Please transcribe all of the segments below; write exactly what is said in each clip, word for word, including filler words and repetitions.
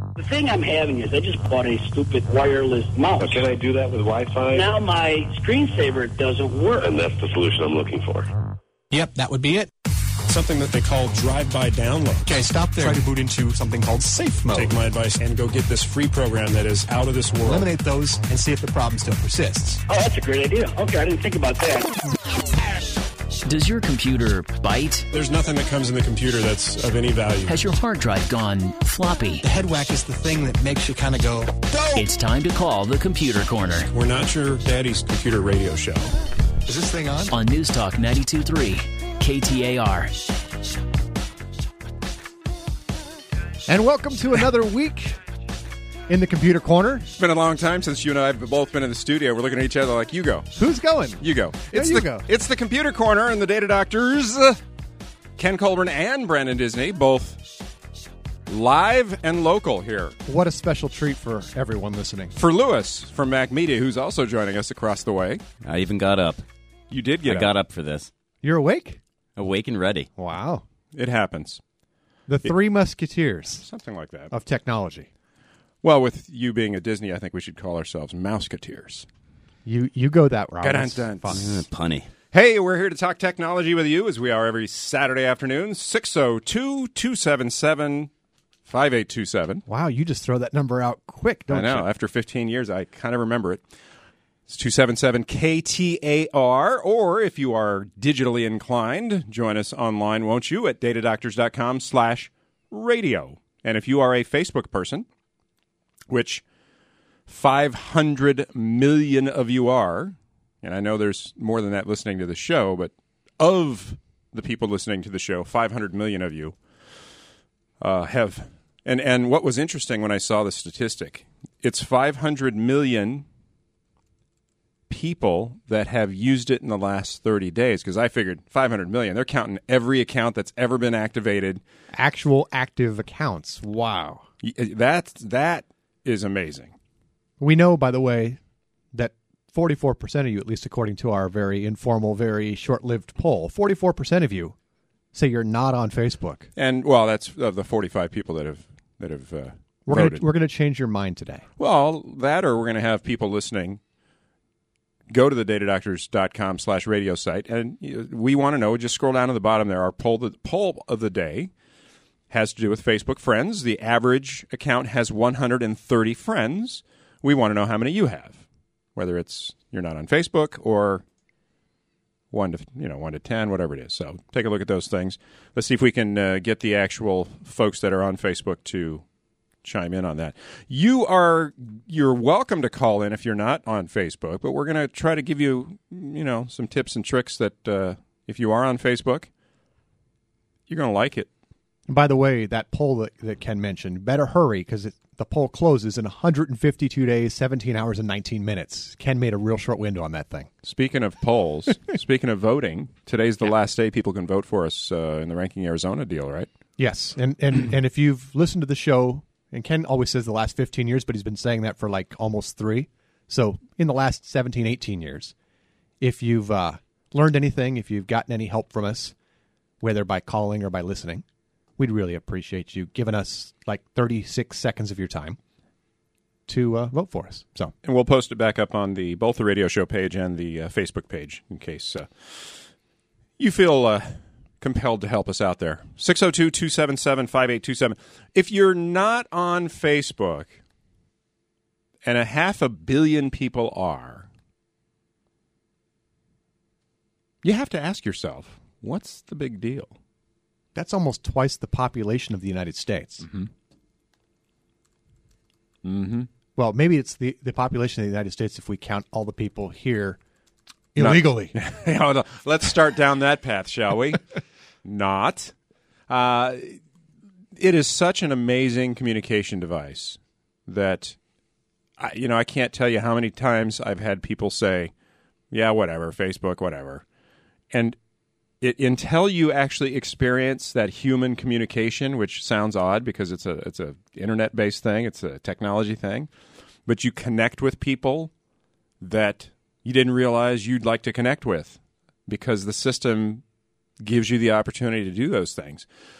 The thing I'm having is I just bought a stupid wireless mouse. Now, can I do that with Wi-Fi? Now my screensaver doesn't work. And that's the solution I'm looking for. Yep, that would be it. Something that they call drive-by download. Okay, stop there. Try to boot into something called safe mode. Take my advice and go get this free program that is out of this world. Eliminate those and see if the problem still persists. Oh, that's a great idea. Okay, I didn't think about that. Does your computer bite? There's nothing that comes in the computer that's of any value. Has your hard drive gone floppy? The head whack is the thing that makes you kind of go, go! It's time to call the Computer Corner. We're not your daddy's computer radio show. Is this thing on? On News Talk ninety-two point three, K T A R. And welcome to another week in the Computer Corner. It's been a long time since you and I have both been in the studio. We're looking at each other like, you go. Who's going? You go. Yeah, It's you the, go. It's the Computer Corner and the Data Doctors, uh, Ken Colburn and Brandon Disney, both live and local here. What a special treat for everyone listening. For Lewis from Mac Media, who's also joining us across the way. I even got up. You did get I up. got up for this. You're awake? Awake and ready. Wow. It happens. The Three Musketeers Something like that. of technology. Well, with you being a Disney, I think we should call ourselves Mouseketeers. You you go that route. Dun, It's dun, fun. Uh, punny. Hey, we're here to talk technology with you, as we are every Saturday afternoon, six oh two, two seven seven, five eight two seven. Wow, you just throw that number out quick, don't I know. you? After fifteen years, I kind of remember it. It's two seven seven K T A R, or if you are digitally inclined, join us online, won't you, at datadoctors.com slash radio. And if you are a Facebook person, which five hundred million of you are, and I know there's more than that listening to the show, but of the people listening to the show, five hundred million of you uh, have... And, and what was interesting when I saw the statistic, it's five hundred million people that have used it in the last thirty days, because I figured five hundred million. They're counting every account that's ever been activated. Actual active accounts. Wow. That, that is amazing. We know, by the way, that forty-four percent of you, at least according to our very informal, very short-lived poll, forty-four percent of you say you're not on Facebook. And, well, that's of the forty-five people that have that have uh, We're voted. gonna, we're going to change your mind today. Well, that or we're going to have people listening go to the datadoctors.com slash radio site, and you know, we want to know, just scroll down to the bottom there. Our poll, the poll of the day has to do with Facebook friends. The average account has one hundred thirty friends. We want to know how many you have, whether it's you're not on Facebook or one to you know one to ten, whatever it is. So take a look at those things. Let's see if we can uh, get the actual folks that are on Facebook to chime in on that. You are you're welcome to call in if you're not on Facebook, but we're going to try to give you you know some tips and tricks that uh, if you are on Facebook, you're going to like it. By the way, that poll that, that Ken mentioned, better hurry because the poll closes in one hundred fifty-two days, seventeen hours, and nineteen minutes. Ken made a real short window on that thing. Speaking of polls, speaking of voting, today's the yeah. last day people can vote for us uh, in the Ranking Arizona deal, right? Yes, and, and, and if you've listened to the show, and Ken always says the last fifteen years, but he's been saying that for like almost three. So in the last seventeen, eighteen years, if you've uh, learned anything, if you've gotten any help from us, whether by calling or by listening, we'd really appreciate you giving us like thirty-six seconds of your time to uh, vote for us. So, and we'll post it back up on the both the radio show page and the uh, Facebook page in case uh, you feel uh, compelled to help us out there. six oh two, two seven seven, five eight two seven. If you're not on Facebook, and a half a billion people are, you have to ask yourself, what's the big deal? That's almost twice the population of the United States. Mm-hmm. Mm-hmm. Well, maybe it's the, the population of the United States if we count all the people here illegally. Not, let's start down that path, shall we? Not. Uh, it is such an amazing communication device that, I, you know, I can't tell you how many times I've had people say, yeah, whatever, Facebook, whatever. And It, until you actually experience that human communication, which sounds odd because it's a it's a internet-based thing, it's a technology thing, but you connect with people that you didn't realize you'd like to connect with because the system gives you the opportunity to do those things.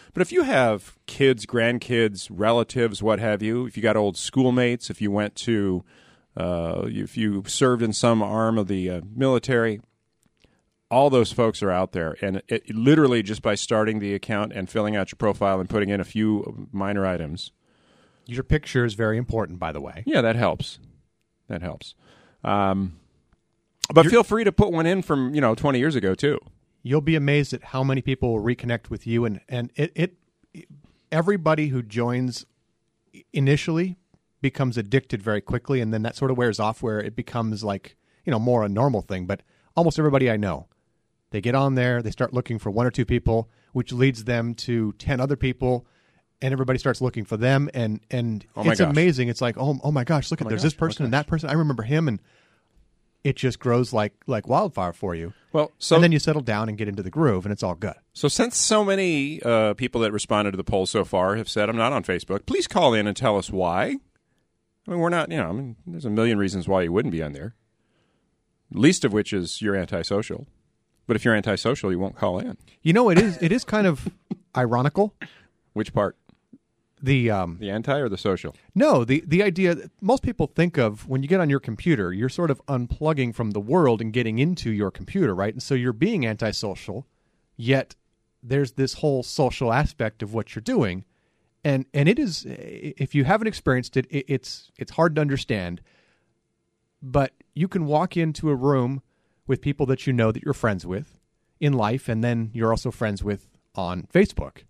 But if you have kids, grandkids, relatives, what have you, if you got old schoolmates, if you went to, uh, if you served in some arm of the uh, military, all those folks are out there. And it, it, literally just by starting the account and filling out your profile and putting in a few minor items. Your picture is very important, by the way. Yeah, that helps. That helps. Um, but You're, feel free to put one in from, you know, twenty years ago, too. You'll be amazed at how many people will reconnect with you. And, and it, it everybody who joins initially becomes addicted very quickly, and then that sort of wears off where it becomes like, you know, more a normal thing. But almost everybody I know, they get on there, they start looking for one or two people, which leads them to ten other people, and everybody starts looking for them, and, and oh my it's gosh. amazing. It's like, oh, oh my gosh, look oh at, there's gosh, this person oh and that person. I remember him, and it just grows like like wildfire for you. Well, so and then you settle down and get into the groove, and it's all good. So since so many uh, people that responded to the poll so far have said, I'm not on Facebook, please call in and tell us why. I mean, we're not, you know, I mean, there's a million reasons why you wouldn't be on there, least of which is you're antisocial. But if you're antisocial, you won't call in. You know, it is it is kind of ironical. Which part? The um, the anti or the social? No, the the idea that most people think of when you get on your computer, you're sort of unplugging from the world and getting into your computer, right? And so you're being antisocial, yet there's this whole social aspect of what you're doing, and and it is, if you haven't experienced it, it it's it's hard to understand. But you can walk into a room with people that you know that you're friends with in life, and then you're also friends with on Facebook,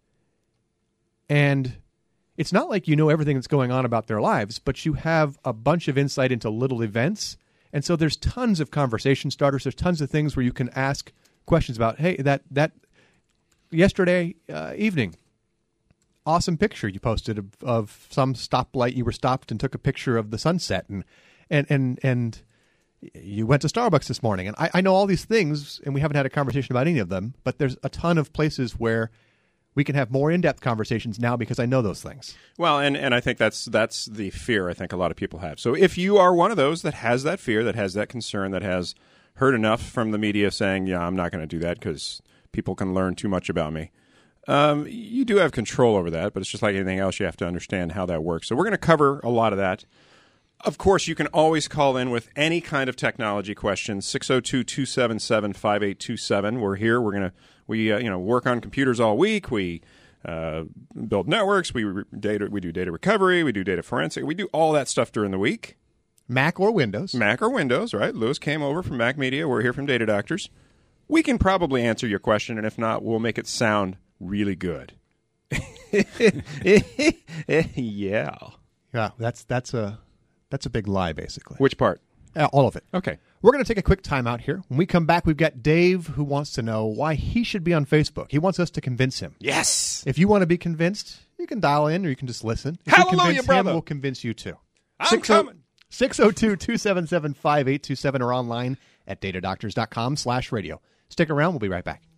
and it's not like you know everything that's going on about their lives, but you have a bunch of insight into little events. And so there's tons of conversation starters. There's tons of things where you can ask questions about, hey, that that yesterday uh, evening, awesome picture you posted of, of some stoplight. You were stopped and took a picture of the sunset. And and and, and you went to Starbucks this morning. And I, I know all these things, and we haven't had a conversation about any of them, but there's a ton of places where we can have more in-depth conversations now because I know those things. Well, and, and I think that's that's the fear I think a lot of people have. So if you are one of those that has that fear, that has that concern, that has heard enough from the media saying, yeah, I'm not going to do that because people can learn too much about me, um, you do have control over that, but it's just like anything else. You have to understand how that works. So we're going to cover a lot of that. Of course, you can always call in with any kind of technology questions, six oh two, two seven seven, five eight two seven. We're here. We're going to we uh, you know work on computers all week. We uh, build networks. We re- data. We do data recovery. We do data forensic. We do all that stuff during the week. Mac or Windows. Mac or Windows, right? Lewis came over from Mac Media. We're here from Data Doctors. We can probably answer your question, and if not, we'll make it sound really good. Yeah. Yeah, that's that's a... That's a big lie, basically. Which part? Uh, all of it. Okay. We're going to take a quick time out here. When we come back, we've got Dave who wants to know why he should be on Facebook. He wants us to convince him. Yes. If you want to be convinced, you can dial in or you can just listen. If Hallelujah, you convince brother. him, we'll convince you too. I'm coming. six oh two, two seven seven, five eight two seven or online at datadoctors.com slash radio. Stick around. We'll be right back.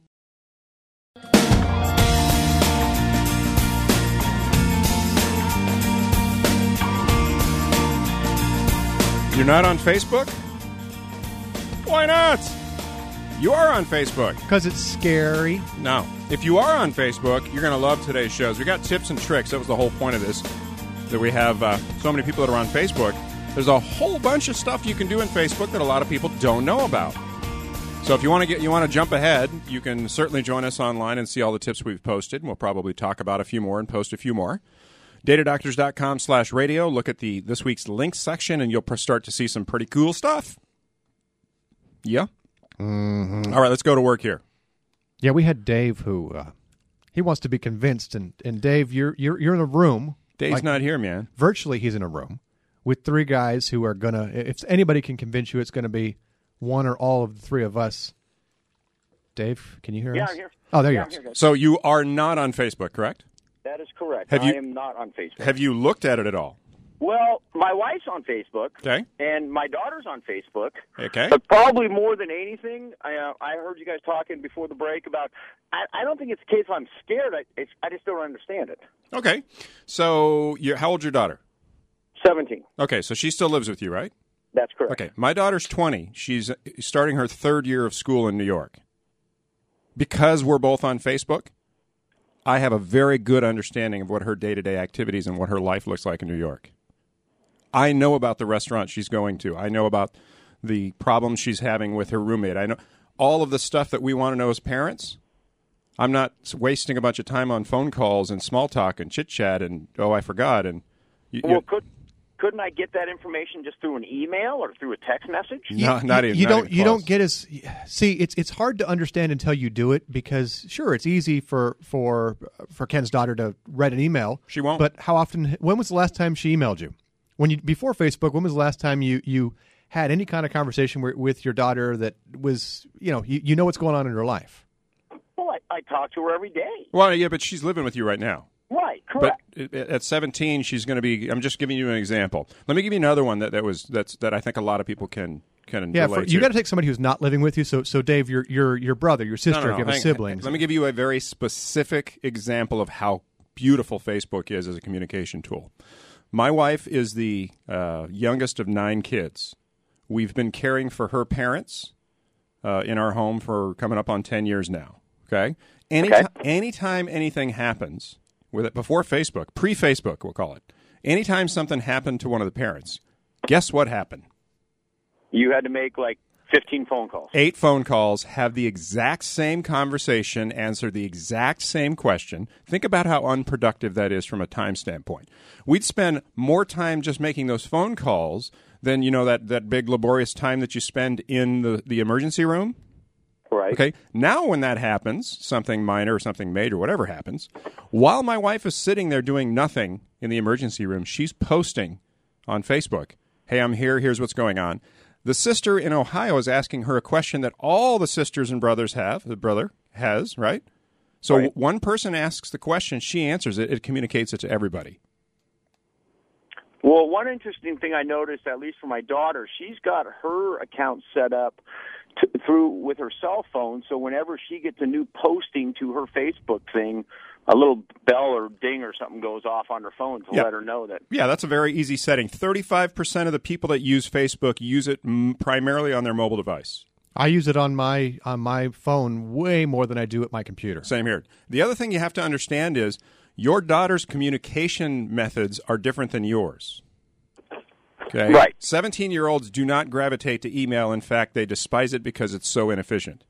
You're not on Facebook? Why not? You are on Facebook. Because it's scary. No. If you are on Facebook, you're going to love today's shows. We got tips and tricks. That was the whole point of this, that we have uh, so many people that are on Facebook. There's a whole bunch of stuff you can do in Facebook that a lot of people don't know about. So if you want to get, you want to jump ahead, you can certainly join us online and see all the tips we've posted. And we'll probably talk about a few more and post a few more. datadoctors.com slash radio. Look at the this week's links section, and you'll start to see some pretty cool stuff. Yeah? Mm-hmm. All right, let's go to work here. Yeah, we had Dave who uh, he wants to be convinced, and, and Dave, you're you're you're in a room. Dave's like, not here, man. Virtually, he's in a room with three guys who are gonna. If anybody can convince you, it's going to be one or all of the three of us. Dave, can you hear Yeah, us? I'm here. Oh, there Yeah, you I'm are. here. So you are not on Facebook, correct? That is correct. Have you- I am not on Facebook. Have you looked at it at all? Well, my wife's on Facebook. Okay. And my daughter's on Facebook. Okay. But probably more than anything, I, uh, I heard you guys talking before the break about, I, I don't think it's a case of I'm scared. I, it's, I just don't understand it. Okay. So you how old's your daughter? seventeen. Okay, so she still lives with you, right? That's correct. Okay. My daughter's twenty. She's starting her third year of school in New York. Because we're both on Facebook, I have a very good understanding of what her day-to-day activities and what her life looks like in New York. I know about the restaurant she's going to. I know about the problems she's having with her roommate. I know all of the stuff that we want to know as parents. I'm not wasting a bunch of time on phone calls and small talk and chit-chat and, oh, I forgot. And you, Well, could, couldn't I get that information just through an email or through a text message? No, not even. You not don't. even You close. don't get as. See, it's it's hard to understand until you do it because sure, it's easy for for for Ken's daughter to write an email. She won't. But how often? When was the last time she emailed you? When you before Facebook? When was the last time you you had any kind of conversation with, with your daughter that was you know you, you know what's going on in her life? Well, I, I talk to her every day. Well, yeah, but she's living with you right now. Right, correct. But at seventeen, she's going to be. I'm just giving you an example. Let me give you another one that, that was that's that I think a lot of people can can Yeah, relate for, to. you got to take somebody who's not living with you. So, so Dave, your your your brother, your sister, No, no, no, if you have a hang- sibling. Let me give you a very specific example of how beautiful Facebook is as a communication tool. My wife is the uh, youngest of nine kids. We've been caring for her parents uh, in our home for coming up on ten years now. Okay, anytime Okay. anytime anything happens with it before Facebook, pre-Facebook, we'll call it. Anytime something happened to one of the parents, guess what happened? You had to make like fifteen phone calls. Eight phone calls, have the exact same conversation, answer the exact same question. Think about how unproductive that is from a time standpoint. We'd spend more time just making those phone calls than, you know, that, that big laborious time that you spend in the, the emergency room. Right. Okay. Now when that happens, something minor or something major, whatever happens, while my wife is sitting there doing nothing in the emergency room, she's posting on Facebook, hey, I'm here, here's what's going on. The sister in Ohio is asking her a question that all the sisters and brothers have, the brother has, right? So Right. one person asks the question, she answers it, it communicates it to everybody. Well, one interesting thing I noticed, at least for my daughter, she's got her account set up to, through with her cell phone. So whenever she gets a new posting to her Facebook thing, a little bell or ding or something goes off on her phone to Yeah. let her know that. Yeah, that's a very easy setting. thirty-five percent of the people that use Facebook use it mm, primarily on their mobile device. I use it on my on my phone way more than I do at my computer. Same here. The other thing you have to understand is your daughter's communication methods are different than yours. Okay? Right. seventeen-year-olds do not gravitate to email. In fact, they despise it because it's so inefficient.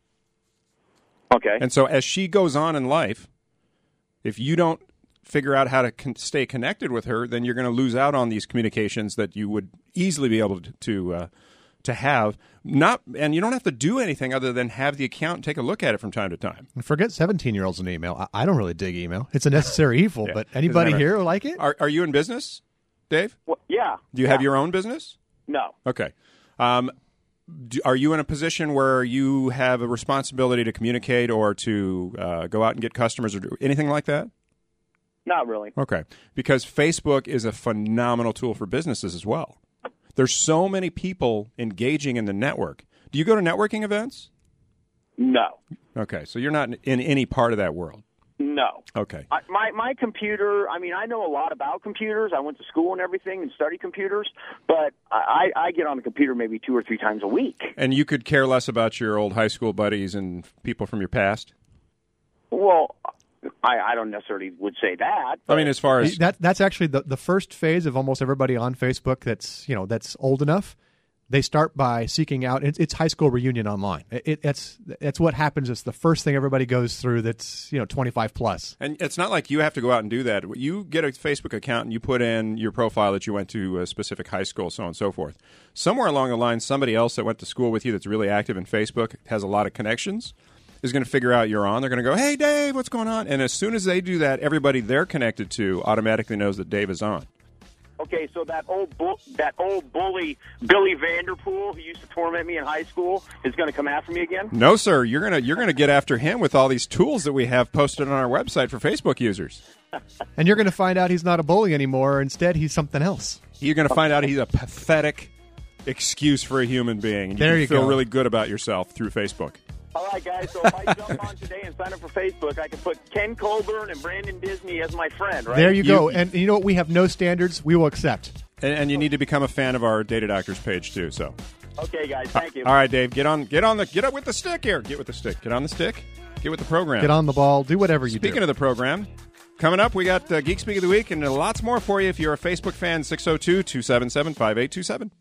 Okay. And so as she goes on in life, if you don't figure out how to con- stay connected with her, then you're going to lose out on these communications that you would easily be able to to, uh, to have. Not, and you don't have to do anything other than have the account and take a look at it from time to time. And forget seventeen-year-olds in email. I, I don't really dig email. It's a necessary evil, Yeah. but anybody Isn't that here like it? Are, are you in business, Dave? Well, yeah. Do you have Yeah. your own business? No. Okay. Um, do, are you in a position where you have a responsibility to communicate or to uh, go out and get customers or do anything like that? Not really. Okay. Because Facebook is a phenomenal tool for businesses as well. There's so many people engaging in the network. Do you go to networking events? No. Okay. So you're not in any part of that world. No. Okay. I, my my computer. I mean, I know a lot about computers. I went to school and everything and studied computers, but I, I get on the computer maybe two or three times a week. And you could care less about your old high school buddies and people from your past? Well, I, I don't necessarily would say that. I mean, as far as... That that's actually the, the first phase of almost everybody on Facebook that's you know that's old enough. They start by seeking out. It's, it's high school reunion online. It, it, it's it's what happens. It's the first thing everybody goes through. That's you know twenty-five plus. And it's not like you have to go out and do that. You get a Facebook account and you put in your profile that you went to a specific high school, so on and so forth. Somewhere along the line, somebody else that went to school with you that's really active in Facebook, has a lot of connections, is going to figure out you're on. They're going to go, hey, Dave, what's going on? And as soon as they do that, everybody they're connected to automatically knows that Dave is on. Okay, so that old bu- that old bully Billy Vanderpool who used to torment me in high school is going to come after me again? No, sir. You're gonna you're gonna get after him with all these tools that we have posted on our website for Facebook users. And you're going to find out he's not a bully anymore. Instead, he's something else. You're going to find out he's a pathetic excuse for a human being. And you There can you feel go. really good about yourself through Facebook. All right, guys, so if I jump on today and sign up for Facebook, I can put Ken Colburn and Brandon Disney as my friend, right? There you, You- go. And you know what? We have no standards. We will accept. And, and you need to become a fan of our Data Doctors page too. So, Okay, guys, thank you. all right, Dave, get on, get on the, get up with the stick here. Get with the stick. Get on the stick. Get with the program. Get on the ball. Do whatever you do. Speaking of the program, coming up, we got uh, Geek Speak of the Week and lots more for you if you're a Facebook fan. six oh two, two seven seven, five eight two seven.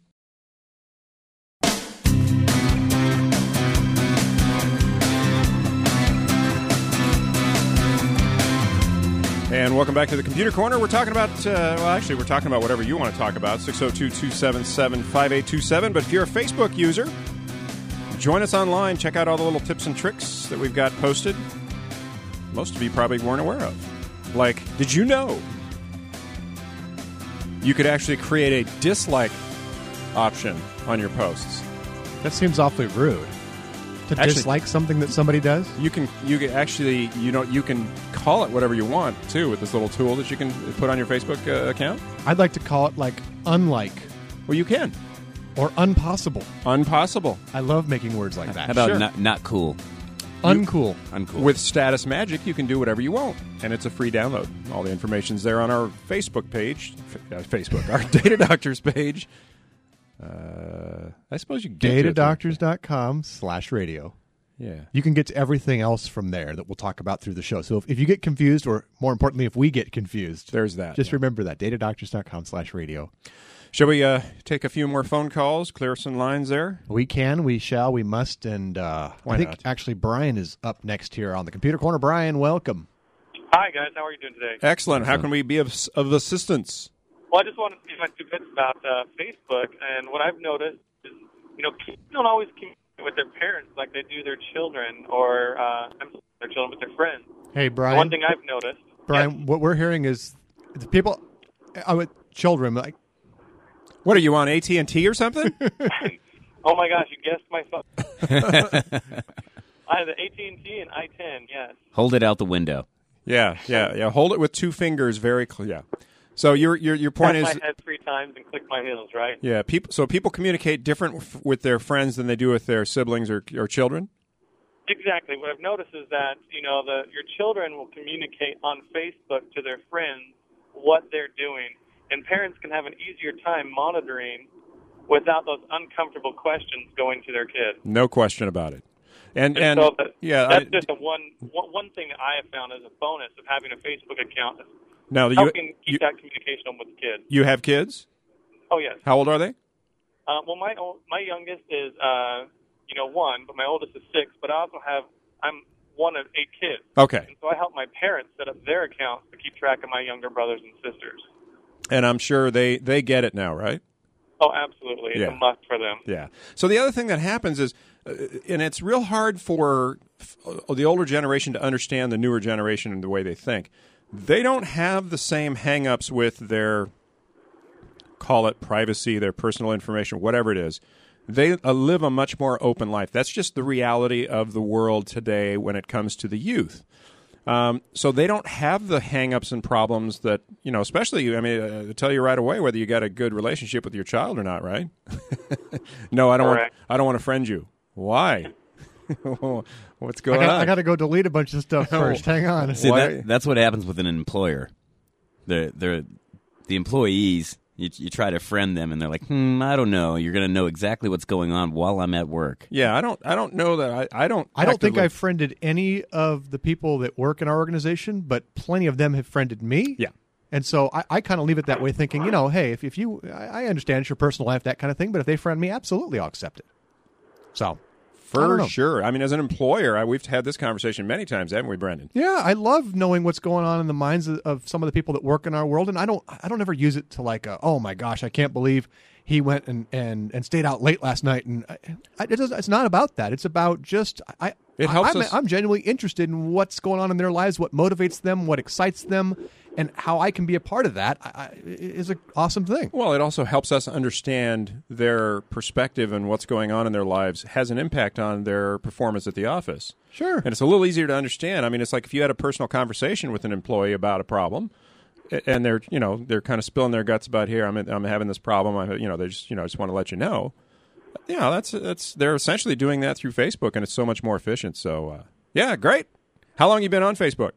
And welcome back to the Computer Corner. We're talking about, uh, well, actually, we're talking about whatever you want to talk about, six oh two, two seven seven, five eight two seven. But if you're a Facebook user, join us online. Check out all the little tips and tricks that we've got posted. Most of you probably weren't aware of. Like, did you know you could actually create a dislike option on your posts? That seems awfully rude. To Actually- dislike something that somebody does? You can you can actually you know you can call it whatever you want too with this little tool that you can put on your Facebook uh, account. I'd like to call it like unlike Well, you can. or unpossible. Unpossible. I love making words like that. How about Sure. not, not cool? Uncool. Uncool. With Status Magic, you can do whatever you want, and it's a free download. All the information's there on our Facebook page. F- uh, Facebook, our Data Doctors page. Uh, I suppose you can get to it. datadoctors.com slash radio. Yeah. You can get to everything else from there that we'll talk about through the show. So if, if you get confused, or more importantly, if we get confused, There's that. just yeah. remember that. datadoctors.com slash radio. Shall we uh, take a few more phone calls, clear some lines there? We can, we shall, we must, and uh, Why I think not? actually Brian is up next here on the Computer Corner. Brian, welcome. Hi, guys. How are you doing today? Excellent. How can we be of, of assistance? Well, I just wanted to give my two bits about uh, Facebook, and what I've noticed is, you know, kids don't always communicate with their parents like they do their children, or uh, I'm sorry, their children with their friends. Hey, Brian. One thing I've noticed. Brian, Yes. what we're hearing is the people, uh, with children, like, What are you on A T and T or something? Oh my gosh, you guessed my phone. I have the A T and T and I ten. Yes. Hold it out the window. yeah, yeah, yeah. Hold it with two fingers, very clear. Yeah. So your your your point Tap is, my head three times and click my heels, right? yeah, people. So people communicate different f- with their friends than they do with their siblings or or children. Exactly. What I've noticed is that, you know, the your children will communicate on Facebook to their friends what they're doing, and parents can have an easier time monitoring without those uncomfortable questions going to their kids. No question about it. And and so that, yeah, that's I, just a one, one one thing that I have found as a bonus of having a Facebook account is now you, helping keep you that communication with kids. you have kids. Oh yes. How old are they? Uh, well, my old, my youngest is uh, you know one, but my oldest is six. But I also have I'm one of eight kids. Okay. And so I help my parents set up their accounts to keep track of my younger brothers and sisters. And I'm sure they, they get it now, right? Oh, absolutely. It's Yeah. a must for them. Yeah. So the other thing that happens is, uh, and it's real hard for f- the older generation to understand the newer generation and the way they think. They don't have the same hang-ups with their, call it privacy, their personal information, whatever it is. They uh, live a much more open life. That's just the reality of the world today when it comes to the youth. Um, so they don't have the hang-ups and problems that, you know, especially, I mean, uh, to tell you right away whether you got a good relationship with your child or not, right? No, I don't want Correct. I don't want to friend you. Why? What's I going got, on? I got to go delete a bunch of stuff first. Hang on. See, Why- that, that's what happens with an employer. The the the employees, you, you try to friend them, and they're like, hmm, I don't know. You're going to know exactly what's going on while I'm at work. Yeah, I don't I don't know that I, I don't I don't think actively- I've friended any of the people that work in our organization, but plenty of them have friended me. Yeah. And so I, I kind of leave it that way, thinking, you know, hey, if, if you, I I understand it's your personal life, that kind of thing, but if they friend me, absolutely, I'll accept it. So, I don't For know. sure. I mean, as an employer, I, we've had this conversation many times, haven't we, Brendan? yeah, I love knowing what's going on in the minds of, of some of the people that work in our world, and I don't, I don't ever use it to like, a, oh my gosh, I can't believe he went and, and, and stayed out late last night, and I, I, it doesn't, it's not about that. It's about just, I, It helps I'm, us- I'm genuinely interested in what's going on in their lives, what motivates them, what excites them, and how I can be a part of that I, I, is an awesome thing. Well, it also helps us understand their perspective and what's going on in their lives has an impact on their performance at the office. Sure. And it's a little easier to understand. I mean, it's like if you had a personal conversation with an employee about a problem, a- and they're, you know, they're kind of spilling their guts about here. I'm, I'm having this problem. I, you know, they just, you know, just want to let you know. Yeah, that's that's. They're essentially doing that through Facebook, and it's so much more efficient. So, uh, yeah, great. How long you been on Facebook?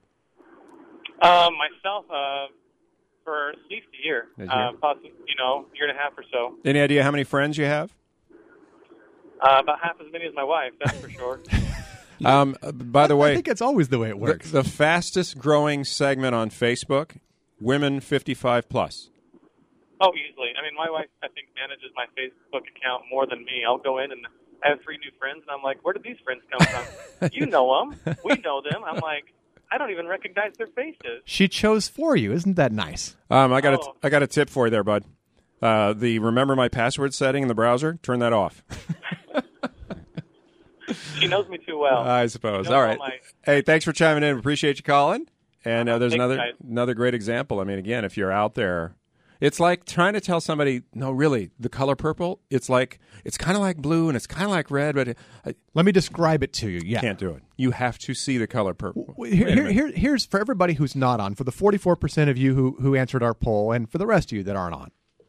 Um, myself, uh, for at least a year, A year. uh, possibly, you know, year and a half or so. Any idea how many friends you have? Uh, about half as many as my wife, that's for sure. Um, by the way, I think it's always the way it works. The, the fastest growing segment on Facebook, women fifty-five plus. Oh, easily. I mean, my wife, I think, manages my Facebook account more than me. I'll go in and I have three new friends, and I'm like, where did these friends come from? You know them. We know them. I'm like, I don't even recognize their faces. She chose for you. Isn't that nice? Um, I got Oh. a, I got a tip for you there, bud. Uh, the remember my password setting in the browser, turn that off. She knows me too well. I suppose. She knows All right. my- Hey, thanks for chiming in. Appreciate you calling. And uh, there's Thanks, another guys. another great example. I mean, again, if you're out there, it's like trying to tell somebody, no, really, the color purple. It's like it's kind of like blue and it's kind of like red, but I Let me describe it to you. Yeah. can't do it. You have to see the color purple. Well, Here, Wait a here, minute. here, here's for everybody who's not on, for the forty-four percent of you who, who answered our poll, and for the rest of you that aren't on.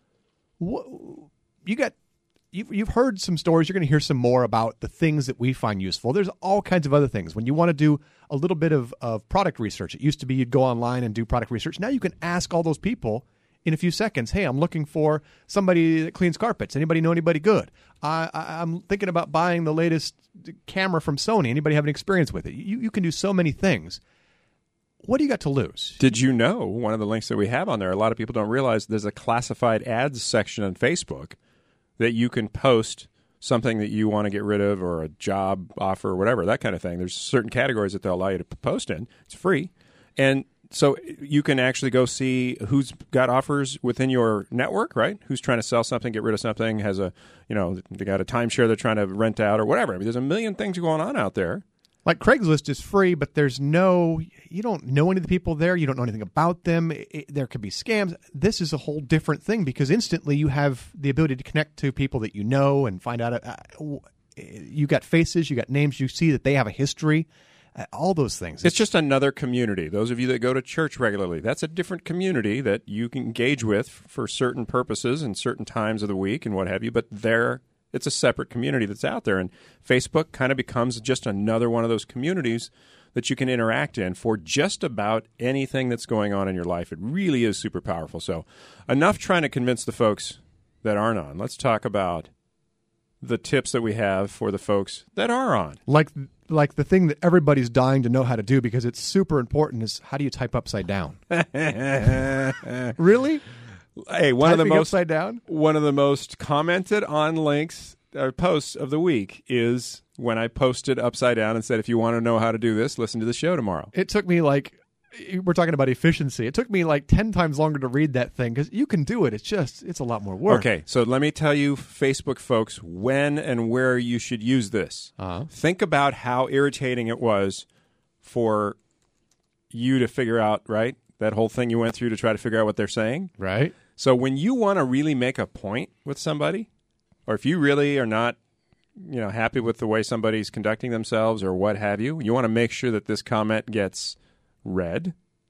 What, you got, you've, you've heard some stories. You're going to hear some more about the things that we find useful. There's all kinds of other things. When you want to do a little bit of, of product research, it used to be you'd go online and do product research. Now you can ask all those people in a few seconds, hey, I'm looking for somebody that cleans carpets. Anybody know anybody good? I, I, I'm thinking about buying the latest camera from Sony. Anybody have an experience with it? You, you can do so many things. What do you got to lose? Did you know one of the links that we have on there, a lot of people don't realize there's a classified ads section on Facebook that you can post something that you want to get rid of or a job offer or whatever, that kind of thing. There's certain categories that they'll allow you to post in. It's free. And so you can actually go see who's got offers within your network, right? Who's trying to sell something, get rid of something, has a, you know, they got a timeshare they're trying to rent out or whatever. I mean, there's a million things going on out there. Like Craigslist is free, but there's no, you don't know any of the people there. You don't know anything about them. It, it- there could be scams. This is a whole different thing because instantly you have the ability to connect to people that you know and find out. Uh, w- you got faces, you got names, you see that they have a history, uh, all those things. It's just another community. Those of you that go to church regularly, that's a different community that you can engage with for certain purposes and certain times of the week and what have you, but there it's a separate community that's out there. And Facebook kind of becomes just another one of those communities that you can interact in for just about anything that's going on in your life. It really is super powerful. So enough trying to convince the folks that aren't on. Let's talk about the tips that we have for the folks that are on. like like the thing that everybody's dying to know how to do because it's super important is how do you type upside down? Really? Hey, one of the Typing most upside down? one of the most commented on links or posts of the week is when I posted upside down and said, if you want to know how to do this, listen to the show tomorrow. It took me like, we're talking about efficiency. It took me like ten times longer to read that thing because you can do it. It's just, it's a lot more work. Okay, so let me tell you, Facebook folks, when and where you should use this. Uh-huh. Think about how irritating it was for you to figure out, right? That whole thing you went through to try to figure out what they're saying. Right? So when you want to really make a point with somebody, or if you really are not, you know, happy with the way somebody's conducting themselves or what have you, you want to make sure that this comment gets read.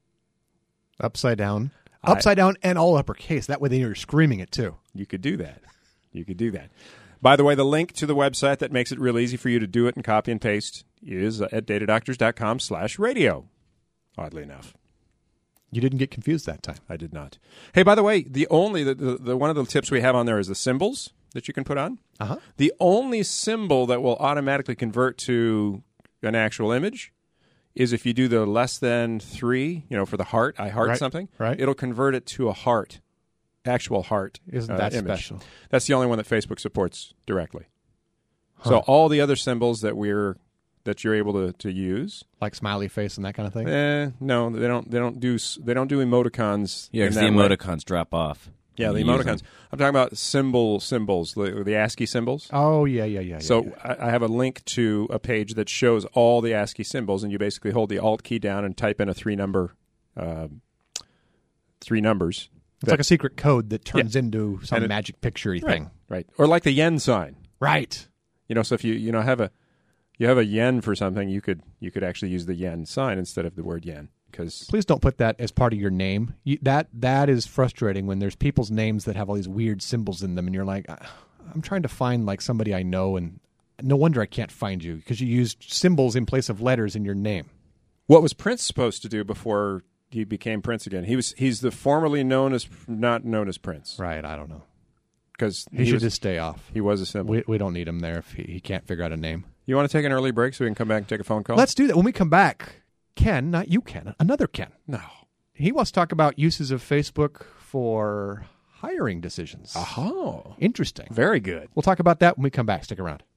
Upside down. I- Upside down and all uppercase. That way then you're screaming it too. You could do that. You could do that. By the way, the link to the website that makes it real easy for you to do it and copy and paste is at datadoctors.com slash radio, oddly enough. You didn't get confused that time. I did not. Hey, by the way, the only the, the, the one of the tips we have on there is the symbols that you can put on. Uh-huh. The only symbol that will automatically convert to an actual image is if you do the less than three, you know, for the heart, I heart Right, something, right. it'll convert it to a heart, actual heart. Isn't uh, that image. special? That's the only one that Facebook supports directly. So all the other symbols that we're that you're able to, to use, Like smiley face and that kind of thing? eh, no, they don't. They don't do. s- They don't do emoticons. Yeah, in because that the way. emoticons drop off. Yeah, the You use emoticons. them. I'm talking about symbol symbols, the, the ASCII symbols. Oh, yeah, yeah, yeah. So yeah, yeah. I, I have a link to a page that shows all the ASCII symbols, and you basically hold the Alt key down and type in a three number, uh, three numbers. It's like a secret code that turns Yeah. into some And it- magic picture-y Right, thing. right, or like the yen sign. Right. You know, so if you you know have a you have a yen for something, you could you could actually use the yen sign instead of the word yen because Please don't put that as part of your name. You, that That is frustrating when there's people's names that have all these weird symbols in them, and you're like, "I- I'm trying to find like somebody I know, and no wonder I can't find you because you used symbols in place of letters in your name. what was Prince supposed to do before he became Prince again? He was he's the formerly known as not known as Prince. Right, I don't know. because He, should just stay off. He was a symbol. We, we don't need him there if he, he can't figure out a name. You want to take an early break so we can come back and take a phone call? Let's do that. When we come back, Ken, not you, Ken, another Ken. No. He wants to talk about uses of Facebook for hiring decisions. Oh. Interesting. Very good. We'll talk about that when we come back. Stick around.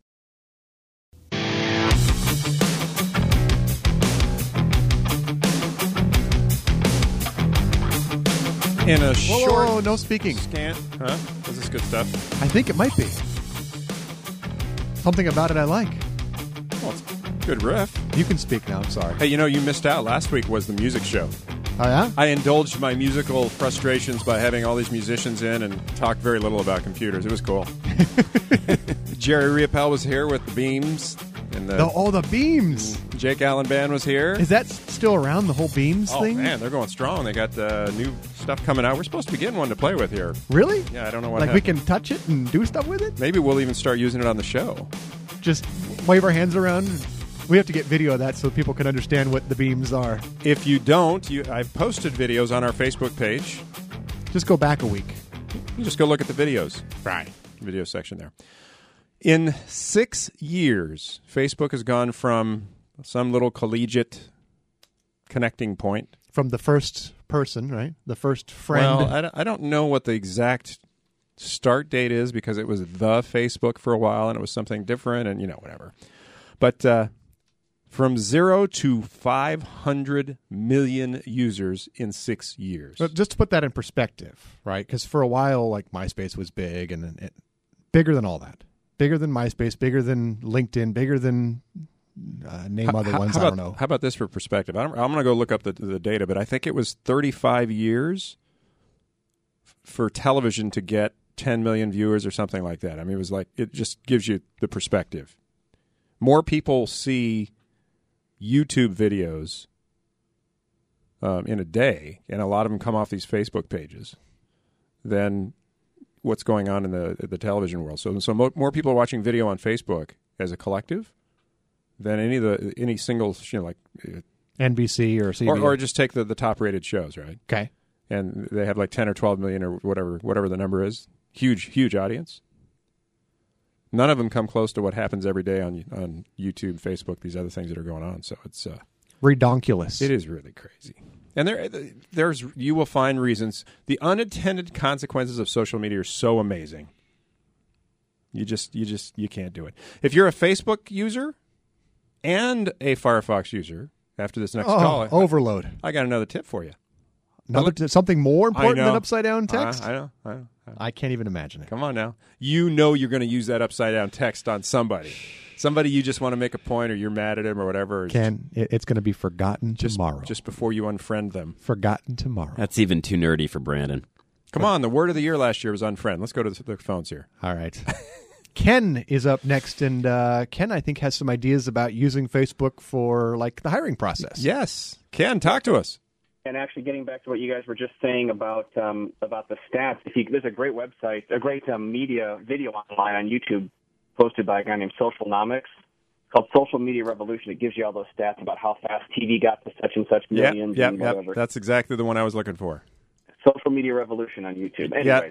In a Whoa, short whoa, whoa, no speaking. scan. Huh? This is good stuff. I think it might be. Something about it I like. Well, it's a good riff. You can speak now. I'm sorry. Hey, you know, you missed out. Last week was the music show. Oh, yeah? I indulged my musical frustrations by having all these musicians in and talked very little about computers. It was cool. Jerry Riopel was here with the Beams. And the, The, oh, the Beams. Jake Allen Band was here. Is that s- still around, the whole Beams Oh, thing? man, they're going strong. They got uh, new stuff coming out. We're supposed to be getting one to play with here. Really? Yeah, I don't know what Like we happened. can touch it and do stuff with it? Maybe we'll even start using it on the show. Just wave our hands around? We have to get video of that so people can understand what the Beams are. If you don't, you, I've posted videos on our Facebook page. Just go back a week. You just go look at the videos. Right. Video section there. In six years, Facebook has gone from some little collegiate connecting point. From the first person, right? The first friend. Well, I don't, I don't know what the exact start date is because it was the Facebook for a while and it was something different and, you know, whatever. But uh, from zero to five hundred million users in six years. But just to put that in perspective, right? Because for a while, like MySpace was big and then it, bigger than all that. Bigger than MySpace, bigger than LinkedIn, bigger than uh, name other How- ones. how I about, don't know. How about this for perspective? I don't, I'm going to go look up the, the data, but I think it was thirty-five years f- for television to get ten million viewers or something like that. I mean, it was like, it just gives you the perspective. More people see YouTube videos um, in a day, and a lot of them come off these Facebook pages, than what's going on in the the television world. So, so mo- more people are watching video on Facebook as a collective than any of the any single, you know, like uh, N B C or C B S. or, or just take the, the top rated shows, right? Okay. And they have like ten or twelve million or whatever whatever the number is. Huge, huge audience. None of them come close to what happens every day on on YouTube, Facebook, these other things that are going on. So it's uh, Redonkulous. it is really crazy. And there, there's you will find reasons. The unintended consequences of social media are so amazing. You just, you just, you can't do it. If you're a Facebook user and a Firefox user, after this next Oh, call, I, overload. I got another tip for you. Another, t- something more important I know. than upside down text? Uh, I know. I know. I know. I can't even imagine it. Come on now. You know you're going to use that upside down text on somebody. Somebody you just want to make a point or you're mad at him or whatever. Ken, it, it's going to be forgotten just, tomorrow. Just before you unfriend them. Forgotten tomorrow. That's even too nerdy for Brandon. Come on. The word of the year last year was unfriend. Let's go to the, the phones here. All right. Ken is up next, and uh, Ken, I think, has some ideas about using Facebook for, like, the hiring process. Yes. Ken, talk to us. And actually, getting back to what you guys were just saying about um, about the stats, if you, there's a great website, a great um, media video online on YouTube posted by a guy named Socialnomics called Social Media Revolution. It gives you all those stats about how fast T V got to such and such Yep, millions yep, and yep. whatever. That's exactly the one I was looking for. Social Media Revolution on YouTube. Anyways, Yep.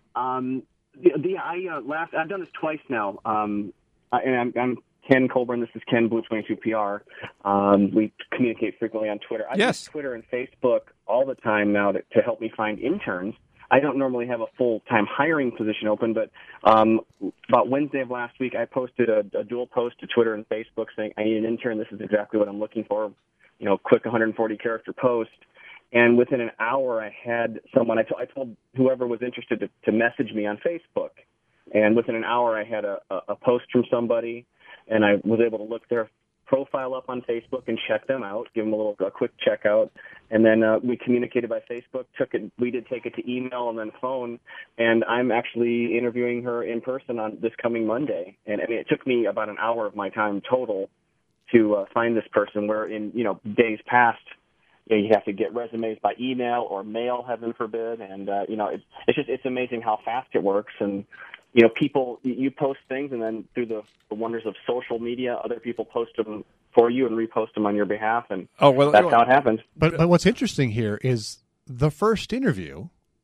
um, the, the I uh, last I've done this twice now, um, I, and I'm, I'm Ken Colburn. This is Ken Blue twenty-two P R. Um, we communicate frequently on Twitter. I Yes. use Twitter and Facebook all the time now to, to help me find interns. I don't normally have a full-time hiring position open, but um, about Wednesday of last week, I posted a, a dual post to Twitter and Facebook saying, I need an intern. This is exactly what I'm looking for. You know, quick one hundred forty character post. And within an hour, I had someone, I, t- I told whoever was interested to, to message me on Facebook. And within an hour, I had a, a, a post from somebody, and I was able to look their profile up on Facebook and check them out, give them a little a quick checkout, and then uh, we communicated by Facebook. Took it, we did take it to email and then phone, and I'm actually interviewing her in person on this coming Monday. And I mean, it took me about an hour of my time total to uh, find this person. Where in you know days past, you know, you have to get resumes by email or mail, heaven forbid, and uh, you know it's it's just it's amazing how fast it works. And you know, people, you post things, and then through the, the wonders of social media, other people post them for you and repost them on your behalf, and oh, well, that's how it happens. But but what's interesting here is the first interview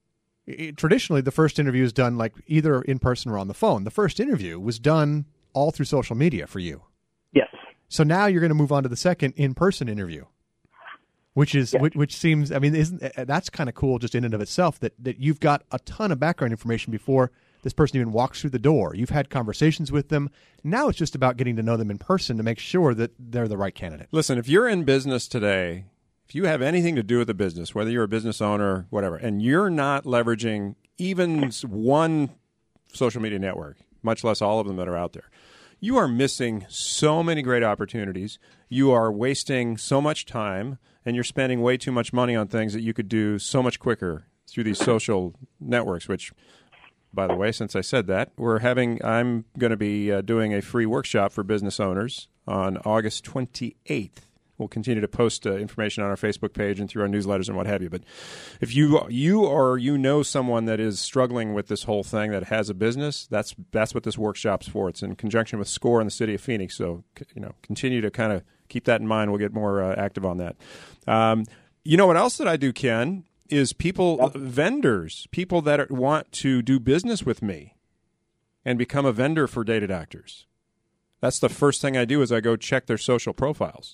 it, traditionally, the first interview is done like either in person or on the phone. The first interview was done all through social media for you. Yes. So now you're going to move on to the second in-person interview, which is yes. which, which seems, I mean, isn't that's kind of cool just in and of itself that, that you've got a ton of background information before this person even walks through the door. You've had conversations with them. Now it's just about getting to know them in person to make sure that they're the right candidate. Listen, if you're in business today, if you have anything to do with the business, whether you're a business owner, whatever, and you're not leveraging even one social media network, much less all of them that are out there, you are missing so many great opportunities. You are wasting so much time, and you're spending way too much money on things that you could do so much quicker through these social networks, which, by the way, since I said that, we're having, I'm going to be uh, doing a free workshop for business owners on August twenty-eighth. We'll continue to post uh, information on our Facebook page and through our newsletters and what have you. But if you you or you know someone that is struggling with this whole thing that has a business, that's that's what this workshop's for. It's in conjunction with SCORE in the city of Phoenix. So, you know, continue to kind of keep that in mind. We'll get more uh, active on that. Um, you know what else that I do, Ken, is people, yep. vendors, people that are, want to do business with me and become a vendor for Data Doctors. That's the first thing I do is I go check their social profiles.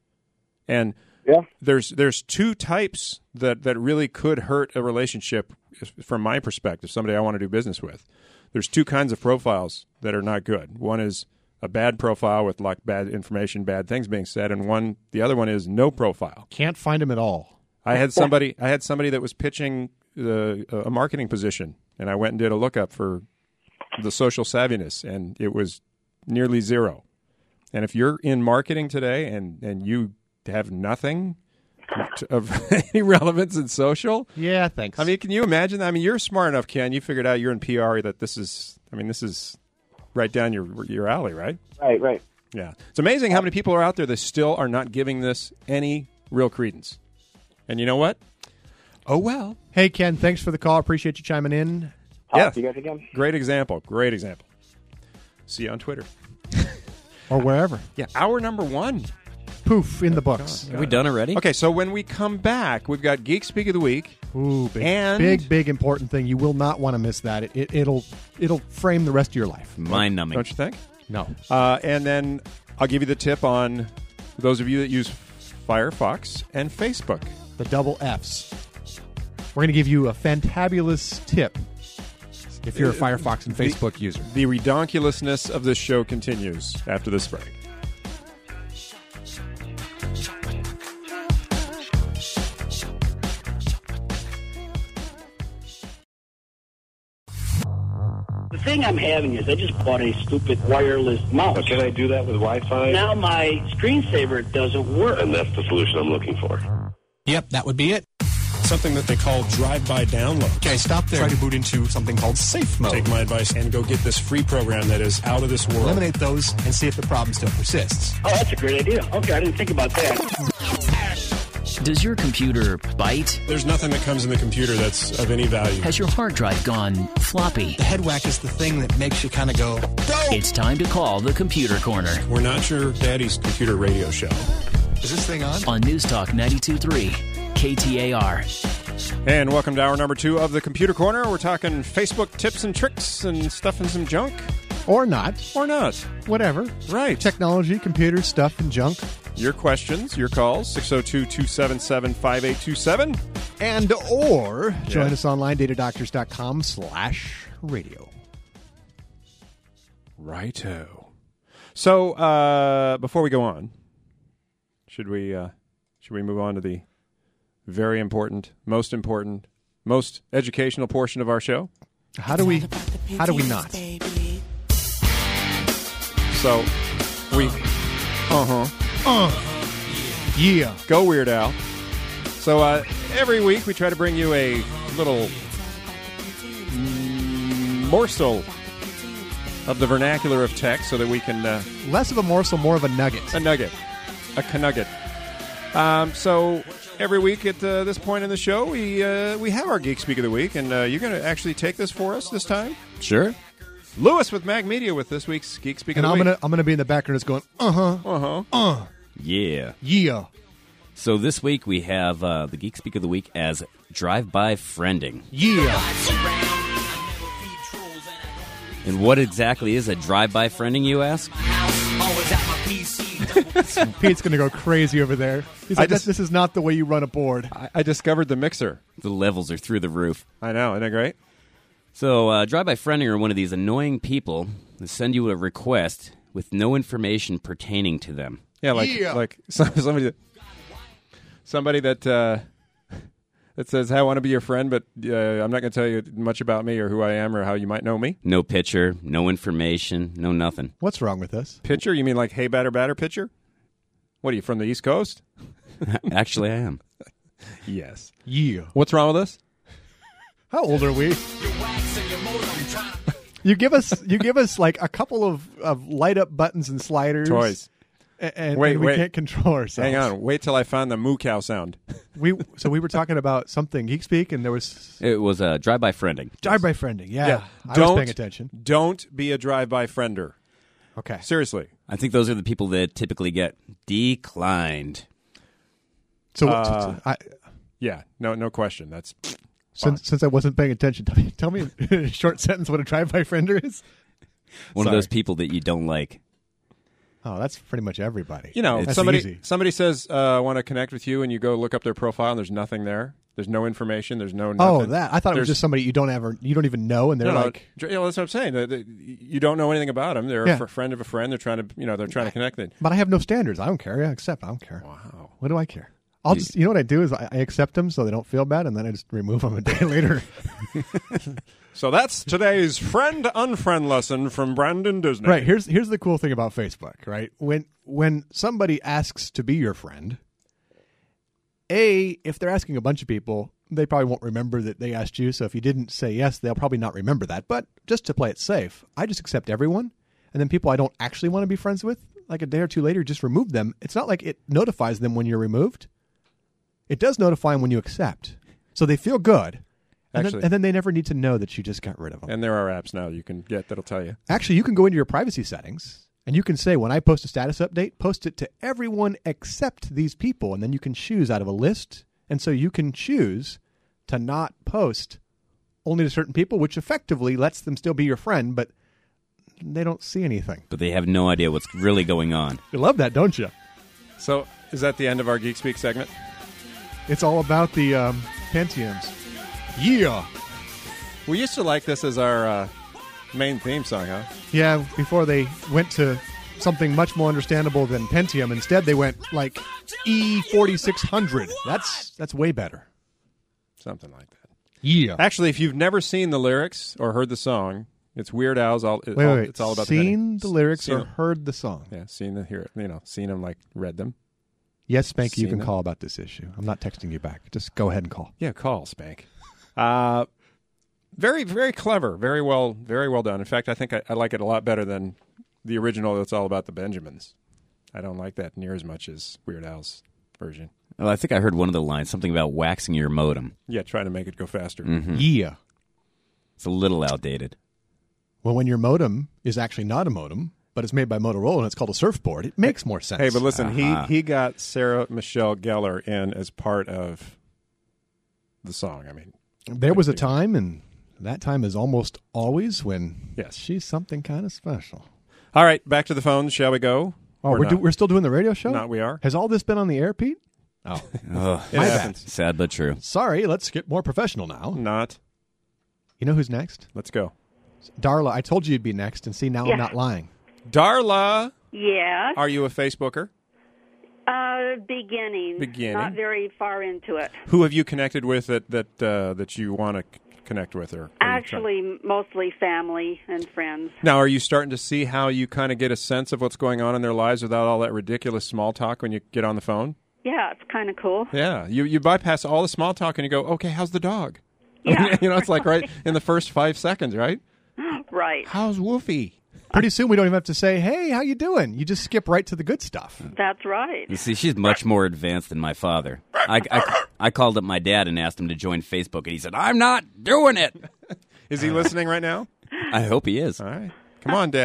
And yeah. there's there's two types that, that really could hurt a relationship from my perspective, somebody I want to do business with. There's two kinds of profiles that are not good. One is a bad profile with like bad information, bad things being said, and one the other one is no profile. Can't find them at all. I had somebody I had somebody that was pitching the, a marketing position, and I went and did a lookup for the social savviness, and it was nearly zero. And if you're in marketing today and, and you have nothing of any relevance in social. Yeah, thanks. I mean, can you imagine that? I mean, you're smart enough, Ken. You figured out you're in P R that this is, I mean, this is right down your your alley, right? Right, right. Yeah. It's amazing how many people are out there that still are not giving this any real credence. And you know what? Oh, well. Hey, Ken, thanks for the call. Appreciate you chiming in. Talk yeah. to you guys again. Great example. Great example. See you on Twitter. Or wherever. Yeah. Hour number one. Poof, in the books. Are we done already? Okay, so when we come back, we've got Geek Speak of the Week. Ooh, big, and big, big important thing. You will not want to miss that. It, it, it'll it'll frame the rest of your life. Mind-numbing. Don't you think? No. Uh, and then I'll give you the tip on those of you that use Firefox and Facebook. The double Fs. We're going to give you a fantabulous tip if you're a Firefox and Facebook the, user. The redonkulousness of this show continues after this break. The thing I'm having is I just bought a stupid wireless mouse. But can I do that with Wi-Fi? Now my screensaver doesn't work. And that's the solution I'm looking for. Yep, that would be it. Something that they call drive-by download. Okay, stop there. Try to boot into something called safe mode. Take my advice and go get this free program that is out of this world. Eliminate those and see if the problem still persists. Oh, that's a great idea. Okay, I didn't think about that. Does your computer bite? There's nothing that comes in the computer that's of any value. Has your hard drive gone floppy? The head whack is the thing that makes you kind of go, go! It's time to call the Computer Corner. We're not your daddy's computer radio show. Is this thing on? On News Talk ninety-two point three, K T A R. And welcome to hour number two of the Computer Corner. We're talking Facebook tips and tricks and stuff and some junk. Or not. Or not. Whatever. Right. Technology, computers, stuff, and junk. Your questions, your calls, six oh two, two seven seven, five eight two seven. And or join yeah. us online, datadoctors.com slash radio. Righto. So, uh, before we go on, should we uh, should we move on to the very important, most important, most educational portion of our show? How do we how do we not? So, we uh-huh. Uh, yeah. Go Weird Al. So uh, every week we try to bring you a little mm, morsel of the vernacular of tech so that we can... Uh, Less of a morsel, more of a nugget. A nugget. A canugget. Um, so every week at uh, this point in the show, we uh, we have our Geek Speak of the Week, and uh, you're going to actually take this for us this time? Sure. Lewis with Mag Media with this week's Geek Speak and of the I'm Week. Gonna, I'm going to be in the background just going, uh-huh, uh-huh, uh, yeah, yeah. So this week we have uh, the Geek Speak of the Week as drive-by friending. Yeah. And what exactly is a drive-by friending, you ask? Pete's going to go crazy over there. He's I like, just- this is not the way you run a board. I, I discovered the mixer. The levels are through the roof. I know, isn't that great? So uh, drive-by friending are one of these annoying people that send you a request with no information pertaining to them. Yeah, like Yeah. like some, somebody that somebody that uh, that says, "Hey, I want to be your friend, but uh, I'm not going to tell you much about me or who I am or how you might know me." No picture, no information, no nothing. What's wrong with this? Pitcher? You mean like hey batter batter pitcher? What are you from the East Coast? Actually, I am. Yes. Yeah. What's wrong with us? How old are we? You give us you give us like a couple of, of light up buttons and sliders. Toys. a- And, Wait, and we wait. can't control ourselves. Hang on. Wait till I find the moo cow sound. We so we were talking about something Geek Speak, and there was It was a uh, drive-by friending. drive-by friending. Yeah, Yeah. I Don't- was paying attention. Don't be a drive-by friender. Okay. Seriously. I think those are the people that typically get declined. So Uh, I, Yeah. No. No question. That's since since I wasn't paying attention, tell me, tell me in a short sentence what a drive-by friender is. One Sorry. of those people that you don't like. Oh, that's pretty much everybody. you know That's somebody easy. somebody says uh, I want to connect with you, and you go look up their profile, and there's nothing there. There's no information. There's no. Oh, Nothing. that I thought it was There's- just somebody you don't ever you don't even know, and they're No, no, like, dr- you know, that's what I'm saying. They- they- You don't know anything about them. They're Yeah. a fr- friend of a friend. They're trying to, you know, they're trying to connect. It. but I have no standards. I don't care. I accept. I don't care. Wow. What do I care? I'll just you know what I do is I, I accept them so they don't feel bad, and then I just remove them a day later. So that's today's friend unfriend lesson from Brandon Disney. Right. Here's here's the cool thing about Facebook, right? When when somebody asks to be your friend, A, if they're asking a bunch of people, they probably won't remember that they asked you. So if you didn't say yes, they'll probably not remember that. But just to play it safe, I just accept everyone. And then people I don't actually want to be friends with, like a day or two later, just remove them. It's not like it notifies them when you're removed. It does notify them when you accept. So they feel good. And, Actually- then, and then they never need to know that you just got rid of them. And there are apps now you can get that'll tell you. Actually, you can go into your privacy settings and you can say, when I post a status update, post it to everyone except these people. And then you can choose out of a list. And so you can choose to not post only to certain people, which effectively lets them still be your friend, but they don't see anything. But they have no idea what's really going on. You love that, don't you? So is that the end of our Geek Speak segment? It's all about the um, Pentiums. Yeah. We used to like this as our uh, main theme song, huh? Yeah, before they went to something much more understandable than Pentium. Instead, they went like E forty-six hundred. That's that's way better. Something like that. Yeah. Actually, if you've never seen the lyrics or heard the song, it's Weird Al's. All, it, Wait, all, wait, It's all about seen the, the lyrics seen or it. heard the song? Yeah, seen the hear it. You know, seen them, like read them. Yes, Spanky, you Seen can them. call about this issue. I'm not texting you back. Just go ahead and call. Yeah, call Spank. Uh, very, very clever. Very well, very well done. In fact, I think I, I like it a lot better than the original. That's all about the Benjamins. I don't like that near as much as Weird Al's version. Well, I think I heard one of the lines, something about waxing your modem. Yeah, trying to make it go faster. Mhm. Yeah. It's a little outdated. Well, when your modem is actually not a modem, but it's made by Motorola and it's called a surfboard, it makes more sense. Hey, but listen, Uh-huh. he he got Sarah Michelle Gellar in as part of the song. I mean, There was a time, and that time is almost always when Yes. she's something kind of special. all right, back to the phones. Shall we go? Oh, Or we're, not? do, we're still doing the radio show? Not we are. Has all this been on the air, Pete? Oh, Ugh, It my happens. bad. sad but true. Sorry, let's get more professional now. Not. You know who's next? Let's go. Darla, I told you you'd be next, and see, now Yeah. I'm not lying. Darla, Yes. are you a Facebooker? Uh, beginning. Beginning. Not very far into it. Who have you connected with that that uh, that you want to c- connect with, or or you try- Actually, mostly family and friends. Now, are you starting to see how you kind of get a sense of what's going on in their lives without all that ridiculous small talk when you get on the phone? Yeah, it's kind of cool. Yeah, you you bypass all the small talk and you go, okay, how's the dog? Yeah. You know, it's like right in the first five seconds, right? Right. How's Woofy? Pretty soon we don't even have to say, hey, how you doing? You just skip right to the good stuff. That's right. You see, she's much more advanced than my father. I, I, I called up my dad and asked him to join Facebook, and he said, I'm not doing it. Is he listening right now? I hope he is. All right. Come on, Dad.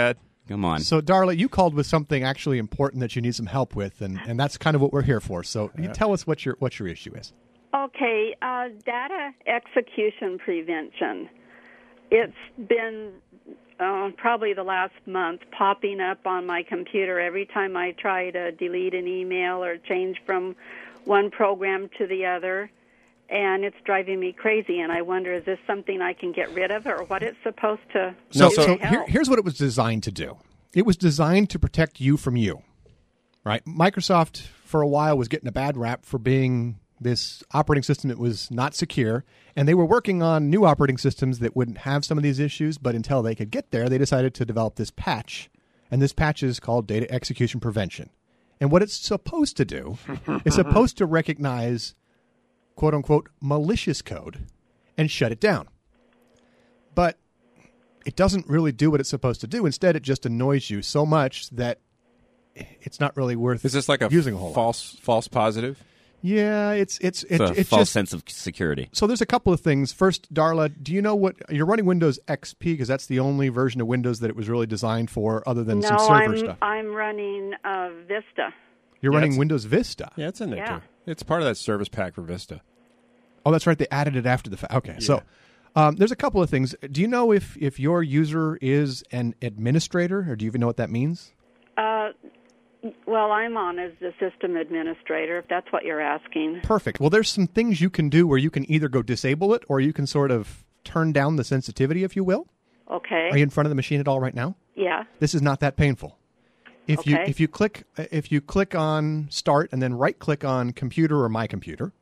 Come on. So, Darla, you called with something actually important that you need some help with, and, and that's kind of what we're here for. So, you tell us what your what your issue is. Okay, uh, data execution prevention. It's been uh, probably the last month popping up on my computer every time I try to delete an email or change from one program to the other, and it's driving me crazy. And I wonder, is this something I can get rid of, or what it's supposed to So, do so to here, help? here's what it was designed to do. It was designed to protect you from you, right? Microsoft, for a while, was getting a bad rap for being this operating system that was not secure, and they were working on new operating systems that wouldn't have some of these issues, but until they could get there, they decided to develop this patch, and this patch is called Data Execution Prevention. And what it's supposed to do is supposed to recognize, quote-unquote, malicious code and shut it down. But it doesn't really do what it's supposed to do. Instead, it just annoys you so much that it's not really worth Is this like a using a whole lot. false false positive? Yeah, it's it's it, It's a it's false just, sense of security. So there's a couple of things. First, Darla, do you know what you're running Windows X P, because that's the only version of Windows that it was really designed for, other than no, some server I'm, stuff. I'm running uh, Vista. You're Yeah, running it's- Windows Vista. Yeah, it's in there Yeah. too. It's part of that service pack for Vista. Oh, that's right. They added it after the fact. Okay, so um, there's a couple of things. Do you know if if your user is an administrator, or do you even know what that means? Uh, well, I'm on as the system administrator, if that's what you're asking. Perfect. Well, there's some things you can do where you can either go disable it, or you can sort of turn down the sensitivity, if you will. Okay. Are you in front of the machine at all right now? Yeah. This is not that painful. If you Okay. if you click if you click on Start and then right click on Computer or My Computer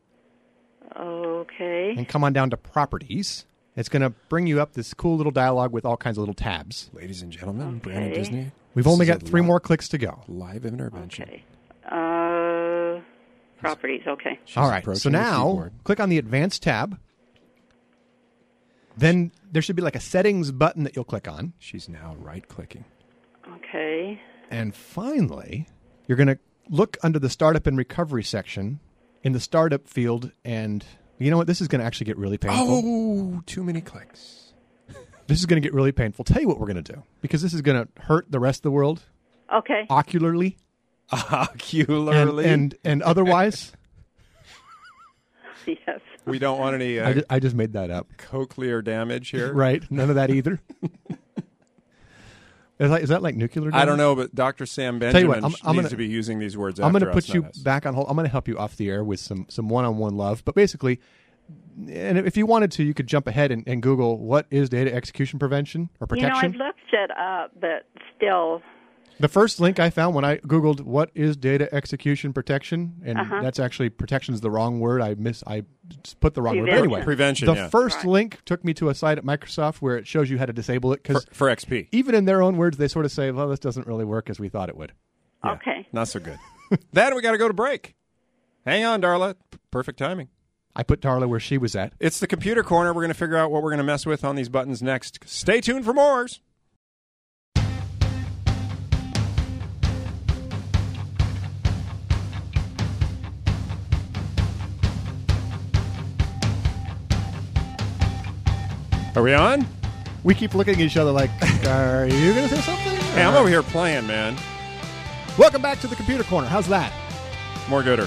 Okay. and come on down to Properties, it's going to bring you up this cool little dialog with all kinds of little tabs. Ladies and gentlemen, Brandon Okay. Disney. We've this only is got a three li- more clicks to go. Live intervention. Okay. Uh, properties, okay. She's all right. approaching So the now keyboard. click on the Advanced tab. Then there should be like a Settings button that you'll click on. She's now right clicking. Okay. And finally, you're going to look under the Startup and Recovery section in the Startup field, and you know what? This is going to actually get really painful. Oh, too many clicks. This is going to get really painful. Tell you what we're going to do, because this is going to hurt the rest of the world Okay. ocularly and, Ocularly. and, and otherwise. Yes. we don't want any uh, I, ju- I just made that up. cochlear damage here. Right? None of that either. Is that, is that like nuclear damage? I don't know, but Doctor Sam Tell you Benjamin what, I'm- I'm needs gonna- to be using these words I'm after going to us, put you not us. back on hold. I'm going to help you off the air with some, some one-on-one love. But basically, and if you wanted to, you could jump ahead and, and Google what is data execution prevention or You know, protection. I've looked it up, but still. The first link I found when I Googled what is data execution protection, and Uh-huh. that's actually protection's the wrong word. I miss I just put the wrong word. But Prevention. anyway, Prevention, the yeah. first Right. link took me to a site at Microsoft where it shows you how to disable it, for, because for X P. even in their own words, they sort of say, well, this doesn't really work as we thought it would. Yeah, Okay. Not so good. Then we got to go to break. Hang on, Darla. P- perfect timing. I put Darla where she was at. It's the Computer Corner. We're going to figure out what we're going to mess with on these buttons next. Stay tuned for more. Are we on? We keep looking at each other like, are you going to say something? Hey, I'm over here playing, man. Welcome back to the Computer Corner. How's that? More gooder.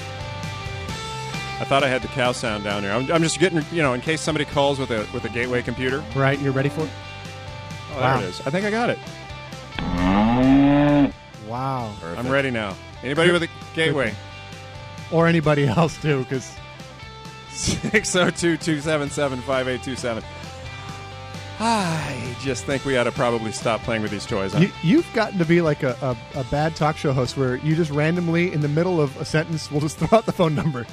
I thought I had the cow sound down here. I'm, I'm just getting, you know, in case somebody calls with a with a gateway computer. Right, you're ready for it? Oh, Wow. there it is. I think I got it. Wow. I'm ready now. Anybody with a gateway? Or anybody else, too, because six oh two, two seven seven, five eight two seven. I just think we ought to probably stop playing with these toys. Huh? you, you've gotten to be like a, a, a bad talk show host where you just randomly, in the middle of a sentence, will just throw out the phone number.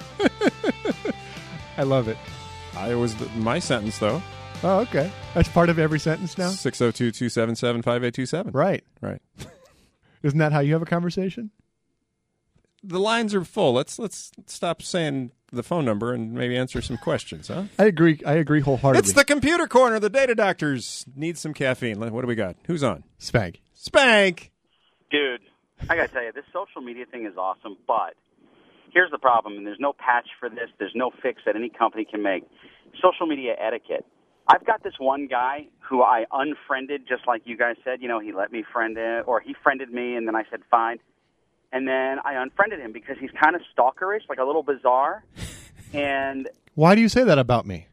I love it. I was the, my sentence, though. Oh, okay. That's part of every sentence now? six oh two, two seven seven, five eight two seven. Right. Right. Isn't that how you have a conversation? The lines are full. Let's let's stop saying the phone number and maybe answer some questions, huh? I agree. I agree wholeheartedly. It's the Computer Corner. The data doctors need some caffeine. What do we got? Who's on? Spank. Spank. Dude, I got to tell you, this social media thing is awesome, but here's the problem, and there's no patch for this. There's no fix that any company can make. Social media etiquette. I've got this one guy who I unfriended, just like you guys said. You know, he let me friend him, or he friended me, and then I said fine. And then I unfriended him because he's kind of stalkerish, like a little bizarre. And why do you say that about me?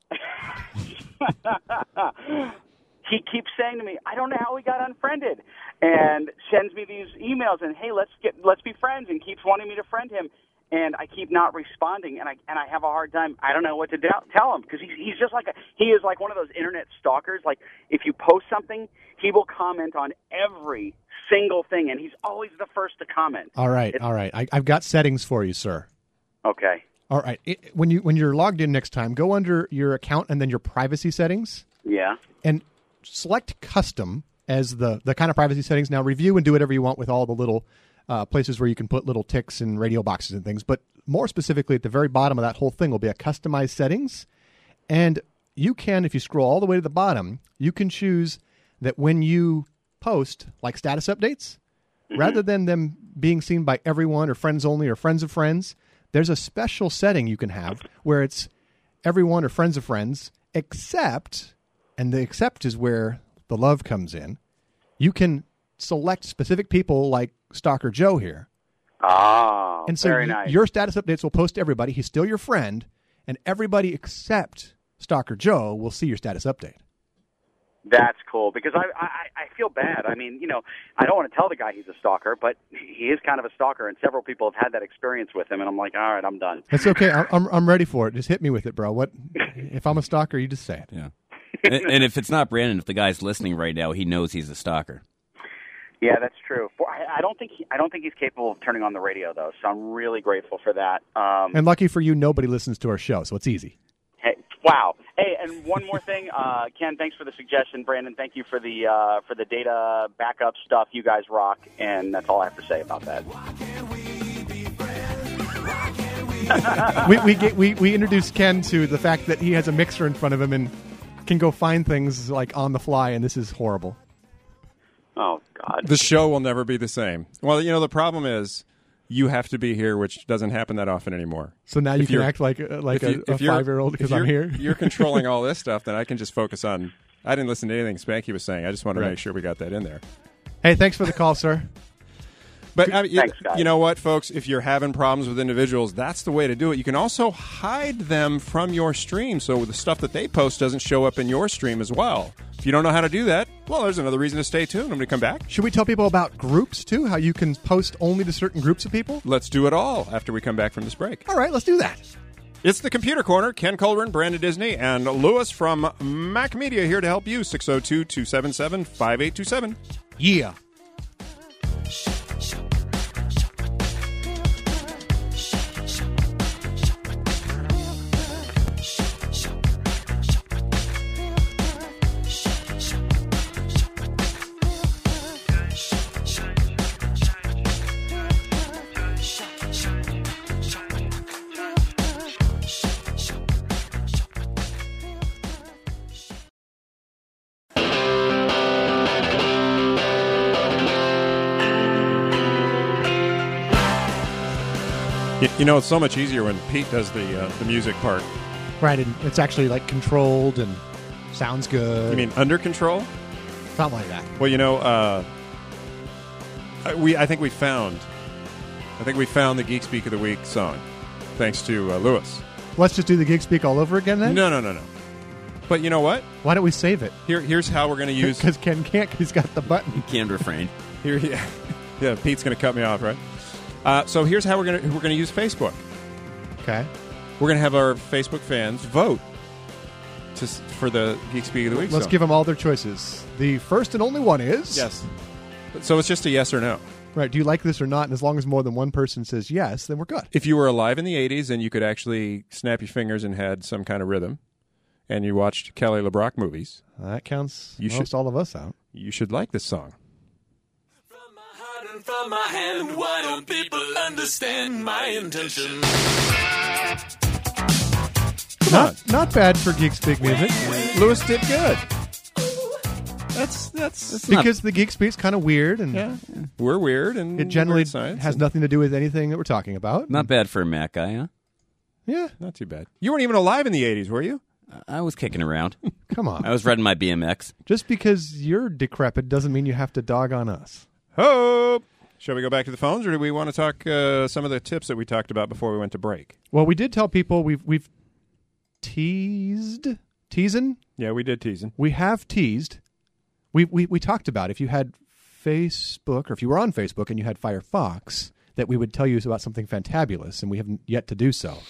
He keeps saying to me, I don't know how we got unfriended, and sends me these emails and, hey, let's get let's be friends, and keeps wanting me to friend him. And I keep not responding, and I and I have a hard time. I don't know what to do, tell him, because he's he's just like a, he is like one of those internet stalkers. Like, if you post something, he will comment on every single thing, and he's always the first to comment. All right, it's, all right. I, I've got settings for you, sir. Okay. All right. It, when you when you're logged in next time, go under your account and then your privacy settings. Yeah. And select custom as the the kind of privacy settings. Now review and do whatever you want with all the little uh, places where you can put little ticks and radio boxes and things. But more specifically, at the very bottom of that whole thing will be a customized settings. And you can, if you scroll all the way to the bottom, you can choose that when you post, like status updates, mm-hmm. rather than them being seen by everyone or friends only or friends of friends, there's a special setting you can have where it's everyone or friends of friends, except, and the except is where the love comes in, you can select specific people like Stalker Joe here. Oh, and so very you, nice. Your status updates will post to everybody. He's still your friend, and everybody except Stalker Joe will see your status update. That's cool, because I, I I feel bad. I mean, you know, I don't want to tell the guy he's a stalker, but he is kind of a stalker, and several people have had that experience with him, and I'm like, all right, I'm done. It's okay. I'm I'm ready for it. Just hit me with it, bro. What if I'm a stalker? You just say it. Yeah. and, and if it's not Brandon, if the guy's listening right now, he knows he's a stalker. Yeah, that's true. I, I don't think he, I don't think he's capable of turning on the radio, though. So I'm really grateful for that. Um, and lucky for you, nobody listens to our show, so it's easy. Hey, wow. Hey, and one more thing, uh, Ken. Thanks for the suggestion, Brandon. Thank you for the uh, for the data backup stuff. You guys rock, and that's all I have to say about that. we we, get, we we introduced Ken to the fact that he has a mixer in front of him and can go find things like on the fly, and this is horrible. Oh God! The show will never be the same. Well, you know, the problem is you have to be here, which doesn't happen that often anymore. So now you if can act like like a, a five-year-old because I'm here. You're controlling all this stuff, then I can just focus on. I didn't listen to anything Spanky was saying. I just wanted right. to make sure we got that in there. Hey, thanks for the call, sir. But I mean, Thanks, you, guys. you know what, folks? If you're having problems with individuals, that's the way to do it. You can also hide them from your stream so the stuff that they post doesn't show up in your stream as well. If you don't know how to do that, well, there's another reason to stay tuned. I'm going to come back. Should we tell people about groups, too? How you can post only to certain groups of people? Let's do it all after we come back from this break. All right, let's do that. It's the Computer Corner. Ken Colburn, Brandon Disney, and Lewis from Mac Media here to help you. six oh two, two seven seven, five eight two seven. Yeah. You know, it's so much easier when Pete does the uh, the music part. Right, and it's actually like controlled and sounds good. You mean under control? Something like that. Well, you know, uh, we I think we found, I think we found the Geek Speak of the Week song, thanks to uh, Lewis. Let's just do the Geek Speak all over again then? No, no, no, no. But you know what? Why don't we save it? Here, here's how we're going to use. Because Ken can't. Cause he's got the button. He can't refrain. Here, yeah, yeah. Pete's going to cut me off, right? Uh, so here's how we're going to we're going to use Facebook. Okay. We're going to have our Facebook fans vote to, for the Geek Speak of the Week Let's song. give them all their choices. The first and only one is... Yes. So it's just a yes or no. Right. Do you like this or not? And as long as more than one person says yes, then we're good. If you were alive in the eighties and you could actually snap your fingers and had some kind of rhythm, and you watched Kelly LeBrock movies... That counts you most should, all of us out. You should like this song. From my hand, why don't people understand my intention? Not not bad for Geek Speak music. Lewis did good. That's that's, that's because not... the Geek Speak's kind of weird, and yeah. we're weird, and it generally has and... nothing to do with anything that we're talking about. Not bad for a Mac guy, huh? Yeah, not too bad. You weren't even alive in the eighties, were you? I was kicking around. Come on. I was riding my B M X. Just because you're decrepit doesn't mean you have to dog on us. Hope. Shall we go back to the phones, or do we want to talk uh, some of the tips that we talked about before we went to break? Well, we did tell people we've we've teased teasing. Yeah, we did teasing. We have teased. We we we talked about if you had Facebook or if you were on Facebook and you had Firefox, that we would tell you about something fantabulous, and we haven't yet to do so.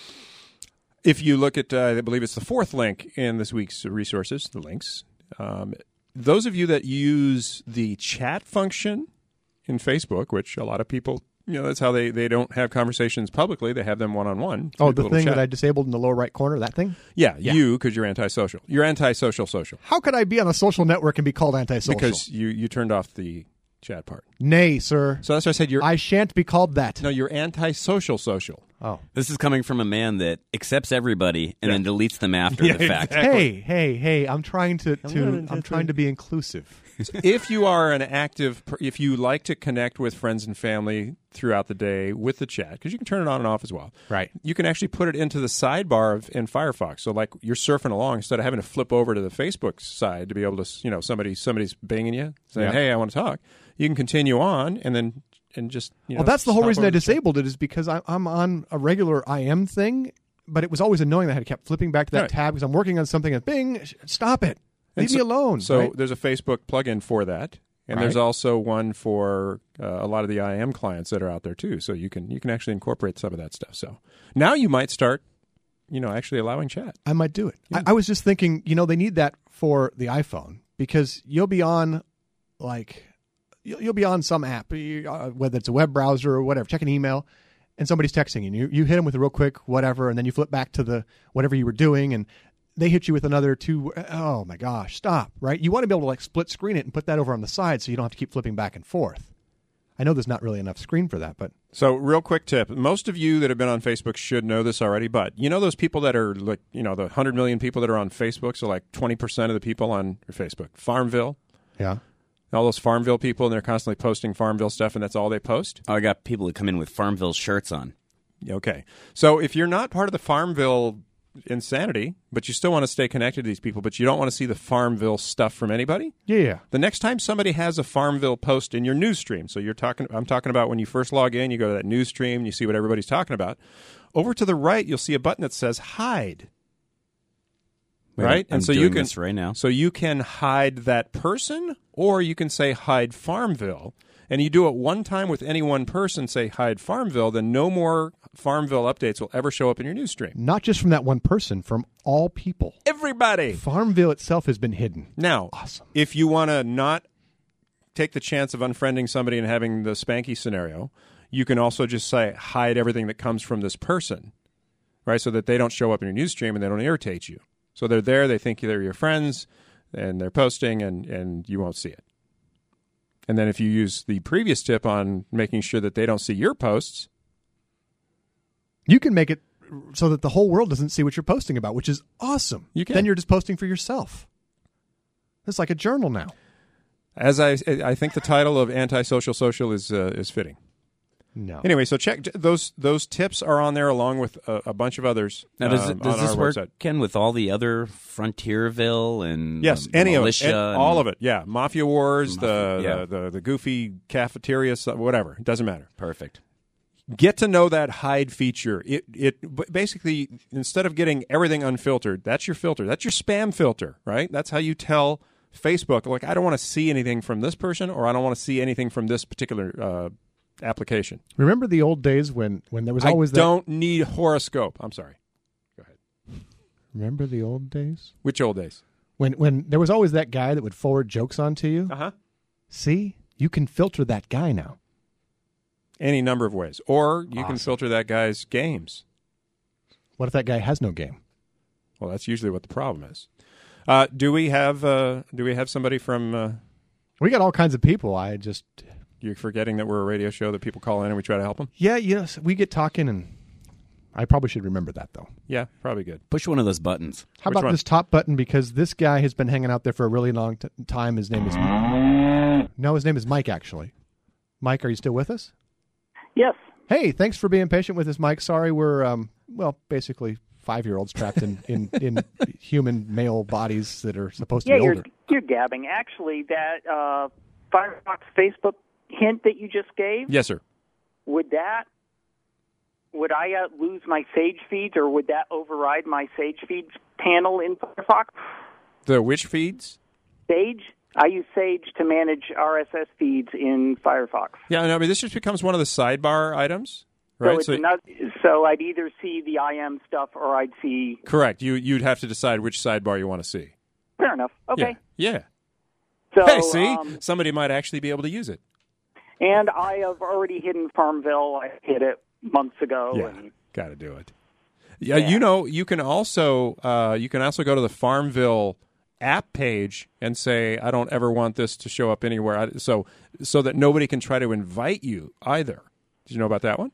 If you look at, uh, I believe it's the fourth link in this week's resources, the links. Um, those of you that use the chat function in Facebook, which a lot of people, you know, that's how they, they don't have conversations publicly. They have them one-on-one. Oh, the thing chat. that I disabled in the lower right corner, that thing? Yeah, Yeah. you, because you're antisocial. You're antisocial social. How could I be on a social network and be called antisocial? Because you, you turned off the chat part. Nay, sir. So that's why I said you're... I shan't be called that. No, you're antisocial social. Oh. This is coming from a man that accepts everybody and Yeah. then deletes them after Yeah, the fact. exactly. Hey, hey, hey! I'm trying to, to I'm trying to be inclusive. If you are an active, per- if you like to connect with friends and family throughout the day with the chat, because you can turn it on and off as well. Right. You can actually put it into the sidebar of in Firefox. So like you're surfing along, instead of having to flip over to the Facebook side to be able to, you know, somebody somebody's banging you saying, Yeah. "Hey, I want to talk." You can continue on and then and just you know. Well, that's the whole stop reason over I the chat. disabled it is because I, I'm on a regular I M thing, but it was always annoying that I had kept flipping back to that Right. tab because I'm working on something and bing, sh- stop it. And Leave so, me alone. So right? there's a Facebook plugin for that, and Right. there's also one for uh, a lot of the I M clients that are out there too. So you can you can actually incorporate some of that stuff. So now you might start, you know, actually allowing chat. I might do it. I, I was just thinking, you know, they need that for the iPhone because you'll be on, like, you'll, you'll be on some app, you- uh, whether it's a web browser or whatever, check an email, and somebody's texting you. And you, you hit them with a real quick whatever, and then you flip back to the whatever you were doing, and they hit you with another two. Oh, my gosh, stop, right? You want to be able to, like, split screen it and put that over on the side so you don't have to keep flipping back and forth. I know there's not really enough screen for that, but... So, real quick tip. Most of you that have been on Facebook should know this already, but you know those people that are, like, you know, the one hundred million people that are on Facebook, so like twenty percent of the people on Facebook. Farmville. Yeah. All those Farmville people, and they're constantly posting Farmville stuff, and that's all they post? Oh, I got people that come in with Farmville shirts on. Okay. So, if you're not part of the Farmville insanity, but you still want to stay connected to these people, but you don't want to see the Farmville stuff from anybody, Yeah. the next time somebody has a Farmville post in your news stream, so you're talking, I'm talking about when you first log in, you go to that news stream, you see what everybody's talking about. Over to the right, you'll see a button that says hide. Wait, Right? I'm and so doing you can this right now. So you can hide that person, or you can say hide Farmville. And you do it one time with any one person, say hide Farmville, then no more Farmville updates will ever show up in your news stream. Not just from that one person, from all people. Everybody. Farmville itself has been hidden. Now, Awesome. if you want to not take the chance of unfriending somebody and having the Spanky scenario, you can also just say hide everything that comes from this person, right? So that they don't show up in your news stream and they don't irritate you. So they're there, they think they're your friends, and they're posting, and, and you won't see it. And then if you use the previous tip on making sure that they don't see your posts, You can make it so that the whole world doesn't see what you're posting about, which is awesome. You can. Then you're just posting for yourself. It's like a journal now. as I, I think the title of Antisocial Social is uh, is fitting. No. Anyway, so check those those tips are on there along with a, a bunch of others. Now, does, um, it, does on this our work, website. Ken, with all the other Frontierville and Yes, um, any of it, militia and and- all of it. Yeah, Mafia Wars, Mafia, the, yeah. the the the goofy cafeteria, stuff, whatever. It doesn't matter. Perfect. Get to know that hide feature. It it basically, instead of getting everything unfiltered, that's your filter. That's your spam filter, right? That's how you tell Facebook, like, I don't want to see anything from this person, or I don't want to see anything from this particular uh, application. Remember the old days when, when there was always I that... don't need horoscope. I'm sorry. Go ahead. Remember the old days? Which old days? When when there was always that guy that would forward jokes onto you. Uh-huh. See? You can filter that guy now. Any number of ways. Or you Awesome. can filter that guy's games. What if that guy has no game? Well, that's usually what the problem is. Uh, do we have uh, do we have somebody from... Uh, We got all kinds of people. I just... You're forgetting that we're a radio show that people call in and we try to help them? Yeah, yes. We get talking, and I probably should remember that, though. Yeah, probably good. Push one of those buttons. How Which about one? this top button? Because this guy has been hanging out there for a really long t- time. His name is... No, his name is Mike, actually. Mike, are you still with us? Yes. Hey, thanks for being patient with us, Mike. Sorry, we're, um, well, basically five-year-olds trapped in, in, in human male bodies that are supposed to yeah, be you're, older. you're gabbing. Actually, that uh, Firefox Facebook hint that you just gave, Yes, sir. would that, would I uh, lose my Sage feeds, or would that override my Sage feeds panel in Firefox? The which feeds? Sage? I use Sage to manage R S S feeds in Firefox. Yeah, no, I mean, this just becomes one of the sidebar items, So, right? it's another, so I'd either see the I M stuff or I'd see... correct. You, you'd have to decide which sidebar you want to see. Fair enough. Okay. Yeah. yeah. So, hey, see? um, Somebody might actually be able to use it. And I have already hidden Farmville. I hid it months ago. Yeah, and got to do it. Yeah, you know, you can also uh, you can also go to the Farmville app page and say, I don't ever want this to show up anywhere, I, so so that nobody can try to invite you either. Did you know about that one?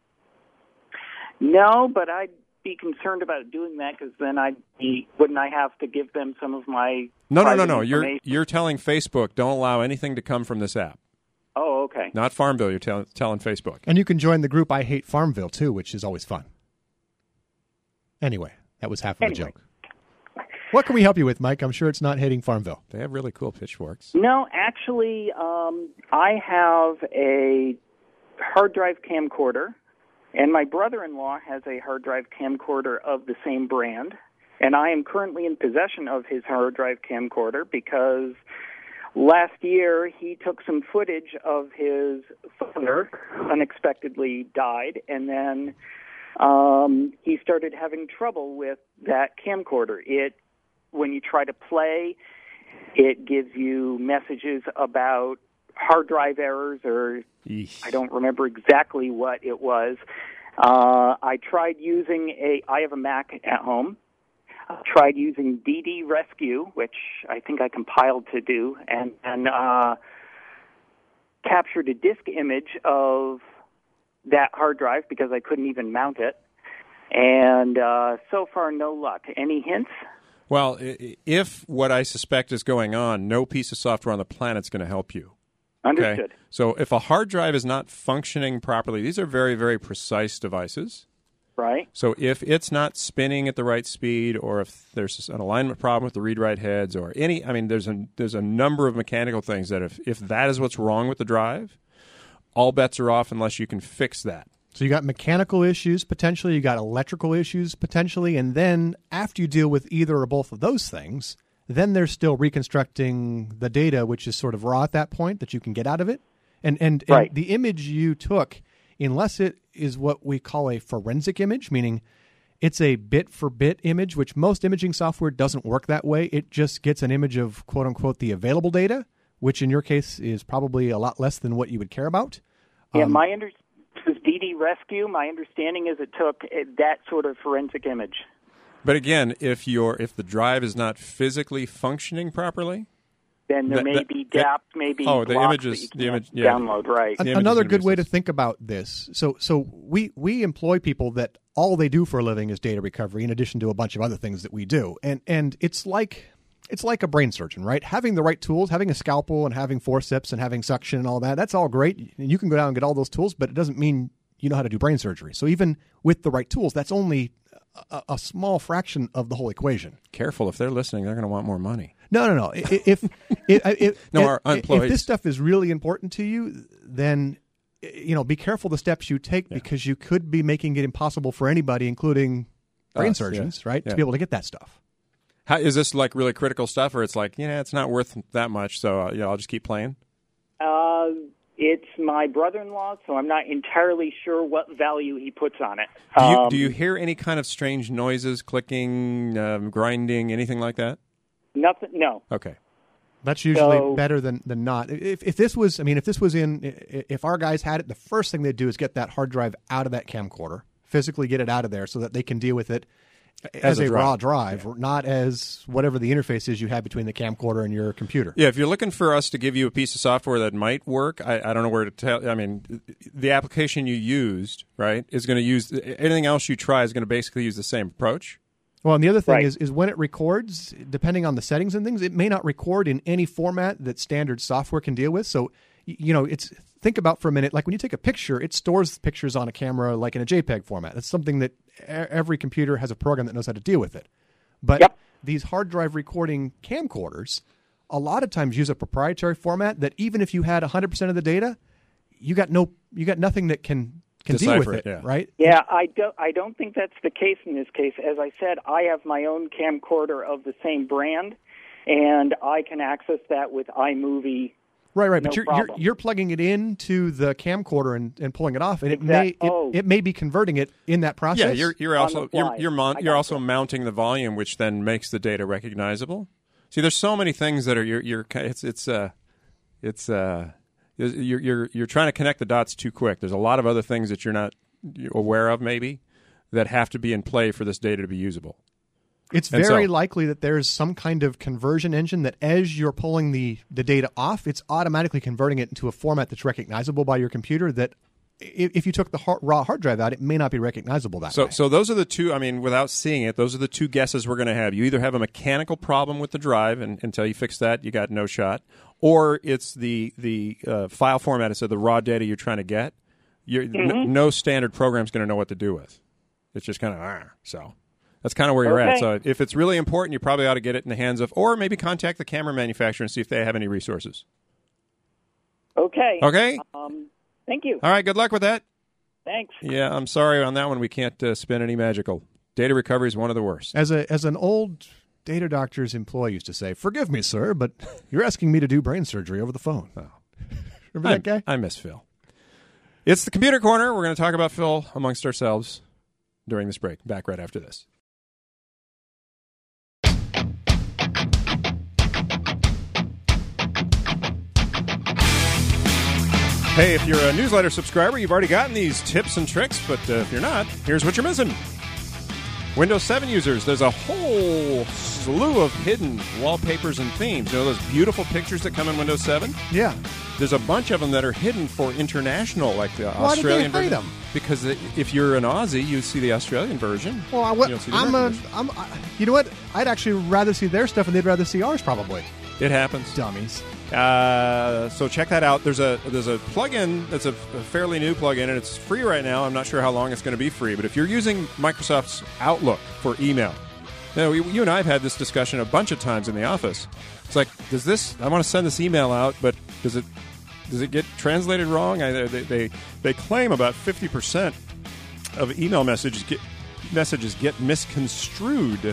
No, but I'd be concerned about doing that because then I'd be, wouldn't I have to give them some of my No, no, no, private no. You're information? you're telling Facebook, don't allow anything to come from this app. Oh, okay. Not Farmville. You're tell, telling Facebook. And you can join the group I Hate Farmville, too, which is always fun. Anyway, that was half of Anyway. a joke. What can we help you with, Mike? I'm sure it's not hating Farmville. They have really cool pitchforks. No, actually, um, I have a hard drive camcorder, and my brother-in-law has a hard drive camcorder of the same brand, and I am currently in possession of his hard drive camcorder because last year he took some footage of his father unexpectedly died, and then um, he started having trouble with that camcorder. It When you try to play, it gives you messages about hard drive errors, or Eesh. I don't remember exactly what it was. Uh, I tried using a, I have a Mac at home. I tried using D D Rescue, which I think I compiled to do, and, and uh, captured a disk image of that hard drive because I couldn't even mount it. And uh, so far, no luck. Any hints? Well, i- if what I suspect is going on, no piece of software on the planet is going to help you. Understood. Okay? So if a hard drive is not functioning properly, these are very, very precise devices. Right. So if it's not spinning at the right speed, or if there's an alignment problem with the read-write heads, or any, I mean, there's a there's a number of mechanical things that if, if that is what's wrong with the drive, all bets are off unless you can fix that. So you got mechanical issues, potentially. You got electrical issues, potentially. And then after you deal with either or both of those things, then they're still reconstructing the data, which is sort of raw at that point, that you can get out of it. And, and, and Right. the image you took, unless it is what we call a forensic image, meaning it's a bit-for-bit image, which most imaging software doesn't work that way. It just gets an image of, quote-unquote, the available data, which in your case is probably a lot less than what you would care about. Yeah, Um, my under was D D Rescue. My understanding is it took uh, that sort of forensic image. But again, if your if the drive is not physically functioning properly, Then there That- may that- be that- gaps, maybe oh, the blocks images- that you the can't image- yeah. download. Right. An- The image is Another gonna good be way to useless. think about this. So, so we we employ people that all they do for a living is data recovery, in addition to a bunch of other things that we do. And and it's like it's like a brain surgeon, right? Having the right tools, having a scalpel, and having forceps, and having suction, and all that. That's all great. And you can go down and get all those tools, but it doesn't mean you know how to do brain surgery. So even with the right tools, that's only a, a small fraction of the whole equation. careful, if they're listening, they're going to want more money. No, no, no. If if if, if, No, if, our if employees. this stuff is really important to you, then you know, be careful the steps you take, because you could be making it impossible for anybody, including brain Us, surgeons, yeah. right, Yeah. to be able to get that stuff. How, is this like really critical stuff, or it's like, yeah, it's not worth that much, so uh, yeah, I'll just keep playing? Uh, it's my brother-in-law, so I'm not entirely sure what value he puts on it. Do you, Um, do you hear any kind of strange noises, clicking, um, grinding, anything like that? Nothing. No. Okay. That's usually So- better than, than not. If if this was, I mean, if this was in, if our guys had it, the first thing they'd do is get that hard drive out of that camcorder, physically get it out of there, so that they can deal with it as, As a a, drive. raw drive, not as whatever the interface is you have between the camcorder and your computer. Yeah, if you're looking for us to give you a piece of software that might work, I, I don't know where to tell. I mean, the application you used, right, is going to use anything else you try is going to basically use the same approach. Well, and the other thing Right. is, is when it records, depending on the settings and things, it may not record in any format that standard software can deal with. So, y- you know, it's think about for a minute, like when you take a picture, it stores pictures on a camera like in a JPEG format. That's something that e- every computer has a program that knows how to deal with it. But yep. these hard drive recording camcorders a lot of times use a proprietary format that even if you had one hundred percent of the data, you got no, you got nothing that can can deal with it, it yeah. right? Yeah, I don't. I don't think that's the case in this case. As I said, I have my own camcorder of the same brand, and I can access that with iMovie. Right, right. No but you're, problem. you're you're plugging it into the camcorder and, and pulling it off, and it Exact- may it, oh. it may be converting it in that process. Yeah, you're you're On also the you're fly. you're, mon- I you're got also mounting the volume, which then makes the data recognizable. See, there's so many things that are you're you're it's it's uh it's uh you're you're you're trying to connect the dots too quick. There's a lot of other things that you're not aware of maybe that have to be in play for this data to be usable. It's And very so- likely that there's some kind of conversion engine that as you're pulling the, the data off, it's automatically converting it into a format that's recognizable by your computer that if, if you took the hard, raw hard drive out, it may not be recognizable that So, way. so those are the two. I mean, without seeing it, those are the two guesses we're going to have. You either have a mechanical problem with the drive, and until you fix that, you got no shot, or it's the the uh, file format, so the raw data you're trying to get. You're, Mm-hmm. n- no standard program's going to know what to do with. It's just kind of ah, so. That's kind of where you're at. Okay. So, if it's really important, you probably ought to get it in the hands of, or maybe contact the camera manufacturer and see if they have any resources. Okay. Okay. Um, thank you. All right. Good luck with that. Thanks. Yeah, I'm sorry on that one. We can't uh, spin any magical. Data recovery is one of the worst. As a as an old Data Doctor's employee used to say, "Forgive me, sir, but you're asking me to do brain surgery over the phone." Oh. Remember I, that guy? I miss Phil. It's the Computer Corner. We're going to talk about Phil amongst ourselves during this break. Back right after this. Hey, if you're a newsletter subscriber, you've already gotten these tips and tricks, but uh, if you're not, here's what you're missing. Windows seven users, there's a whole slew of hidden wallpapers and themes. You know those beautiful pictures that come in Windows seven? Yeah. There's a bunch of them that are hidden for international, like the Why did they Australian hide version. them? Because if you're an Aussie, you see the Australian version. Well, I, You don't see the I'm a, American version. I'm, I, you know what? I'd actually rather see their stuff, and they'd rather see ours, probably. It happens. Dummies. Uh, so check that out. There's a there's a plugin that's a, a fairly new plugin, and it's free right now. I'm not sure how long it's going to be free, but if you're using Microsoft's Outlook for email, you know, you, you and I have had this discussion a bunch of times in the office. It's like, does this? I want to send this email out, but does it does it get translated wrong? I, they, they they claim about fifty percent of email messages get messages get misconstrued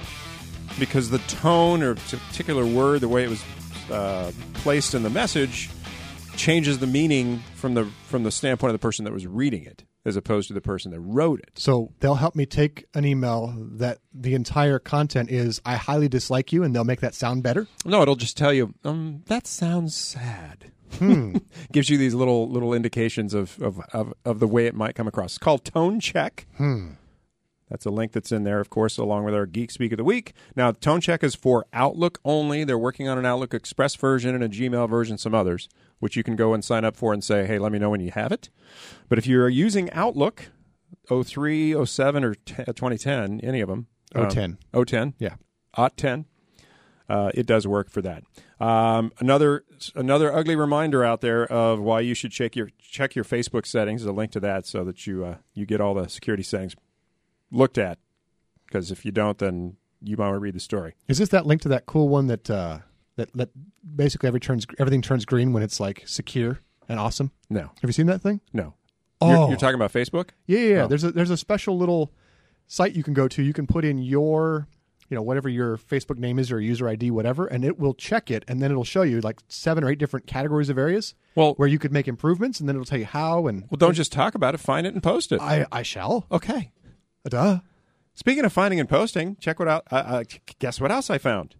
because the tone or a particular word, the way it was uh, placed in the message, changes the meaning from the from the standpoint of the person that was reading it, as opposed to the person that wrote it. So they'll help me take an email that the entire content is, I highly dislike you, and they'll make that sound better? No, it'll just tell you, um, that sounds sad. Hmm. Gives you these little little indications of, of, of, of the way it might come across. It's called Tone Check. Hmm. That's a link that's in there, of course, along with our Geek Speak of the Week. Now, Tone Check is for Outlook only. They're working on an Outlook Express version and a Gmail version, some others, which you can go and sign up for and say, hey, let me know when you have it. But if you're using Outlook, oh three, oh seven, or twenty ten, any of them. oh ten. oh ten? Yeah. O T ten. Uh, it does work for that. Um, another another ugly reminder out there of why you should check your check your Facebook settings. There's a link to that so that you uh, you get all the security settings looked at, because if you don't, then you might want to read the story. Is this that link to that cool one that uh, that, that basically every turns everything turns green when it's like secure and awesome? No. Have you seen that thing? No. Oh. You're, you're talking about Facebook? Yeah, yeah. yeah. Oh. There's a there's a special little site you can go to. You can put in your, you know, whatever your Facebook name is or user I D, whatever, and it will check it, and then it'll show you like seven or eight different categories of areas well, where you could make improvements, and then it'll tell you how. And well, don't just talk about it. Find it and post it. I I shall. Okay. Duh. Speaking of finding and posting, check what out. Uh, uh, guess what else I found?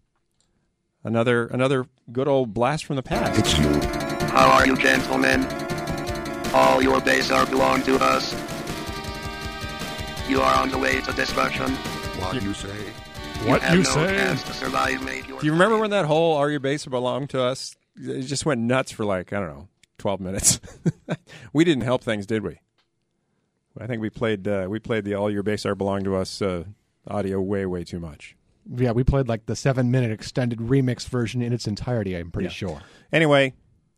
Another another good old blast from the past. It's you. How are you, gentlemen? All your days are belong to us. You are on the way to destruction. What you say? You have no chance to survive, mate. Do you remember when that whole "Are Your Base belonged to us"? It just went nuts for like I don't know, twelve minutes. We didn't help things, did we? I think we played uh, we played the "All Your Base Are Belong to Us" uh, audio way way too much. Yeah, we played like the seven minute extended remix version in its entirety. I'm pretty Yeah. sure. Anyway,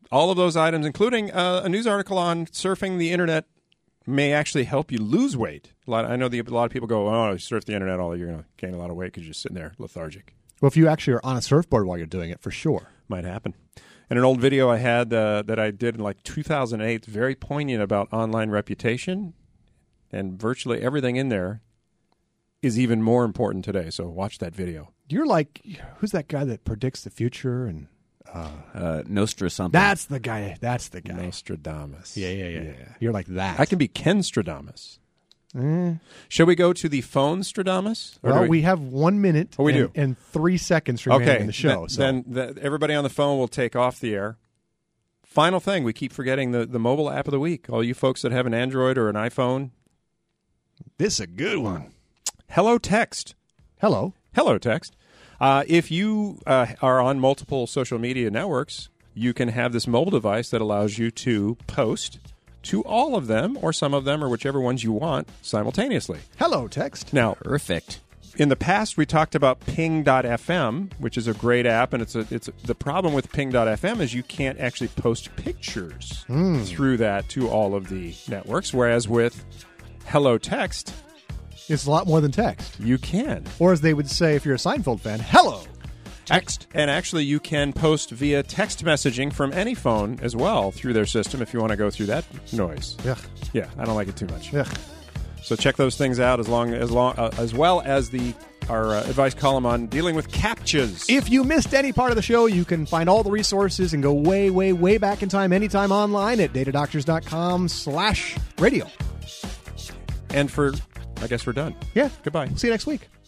all of those items, including uh, a news article on surfing the internet, may actually help you lose weight. A lot, I know the, a lot of people go, oh, you surf the internet all, you're going to gain a lot of weight because you're just sitting there lethargic. Well, if you actually are on a surfboard while you're doing it, for sure. Might happen. And an old video I had uh, that I did in like two thousand eight, very poignant about online reputation, and virtually everything in there is even more important today. So watch that video. You're like, who's that guy that predicts the future? And uh, uh, Nostra something. That's the guy. That's the guy. Nostradamus. Yeah, yeah, yeah. yeah. You're like that. I can be Ken Stradamus. Mm. Shall we go to the phone Stradamus? Well, we... we have one minute oh, we and, do. and three seconds remaining okay. in the show. Th- so. Then the, everybody on the phone will take off the air. Final thing, we keep forgetting the, the mobile app of the week. All you folks that have an Android or an iPhone. This is a good one. Hello Text. Hello. Hello Text. Uh, if you uh, are on multiple social media networks, you can have this mobile device that allows you to post to all of them, or some of them, or whichever ones you want, simultaneously. Hello, Text. Now, perfect. In the past, we talked about Ping dot f m, which is a great app, and it's a, it's a, the problem with Ping dot f m is you can't actually post pictures mm. through that to all of the networks, whereas with Hello Text, it's a lot more than text. You can. Or as they would say if you're a Seinfeld fan, hello. Text. And actually, you can post via text messaging from any phone as well through their system if you want to go through that noise. Yeah, yeah, I don't like it too much. Yeah. So check those things out as long as long uh, as well as the our uh, advice column on dealing with CAPTCHAs. If you missed any part of the show, you can find all the resources and go way, way, way back in time, anytime online at datadoctors dot com slash radio. And for, I guess we're done. Yeah. Goodbye. See you next week.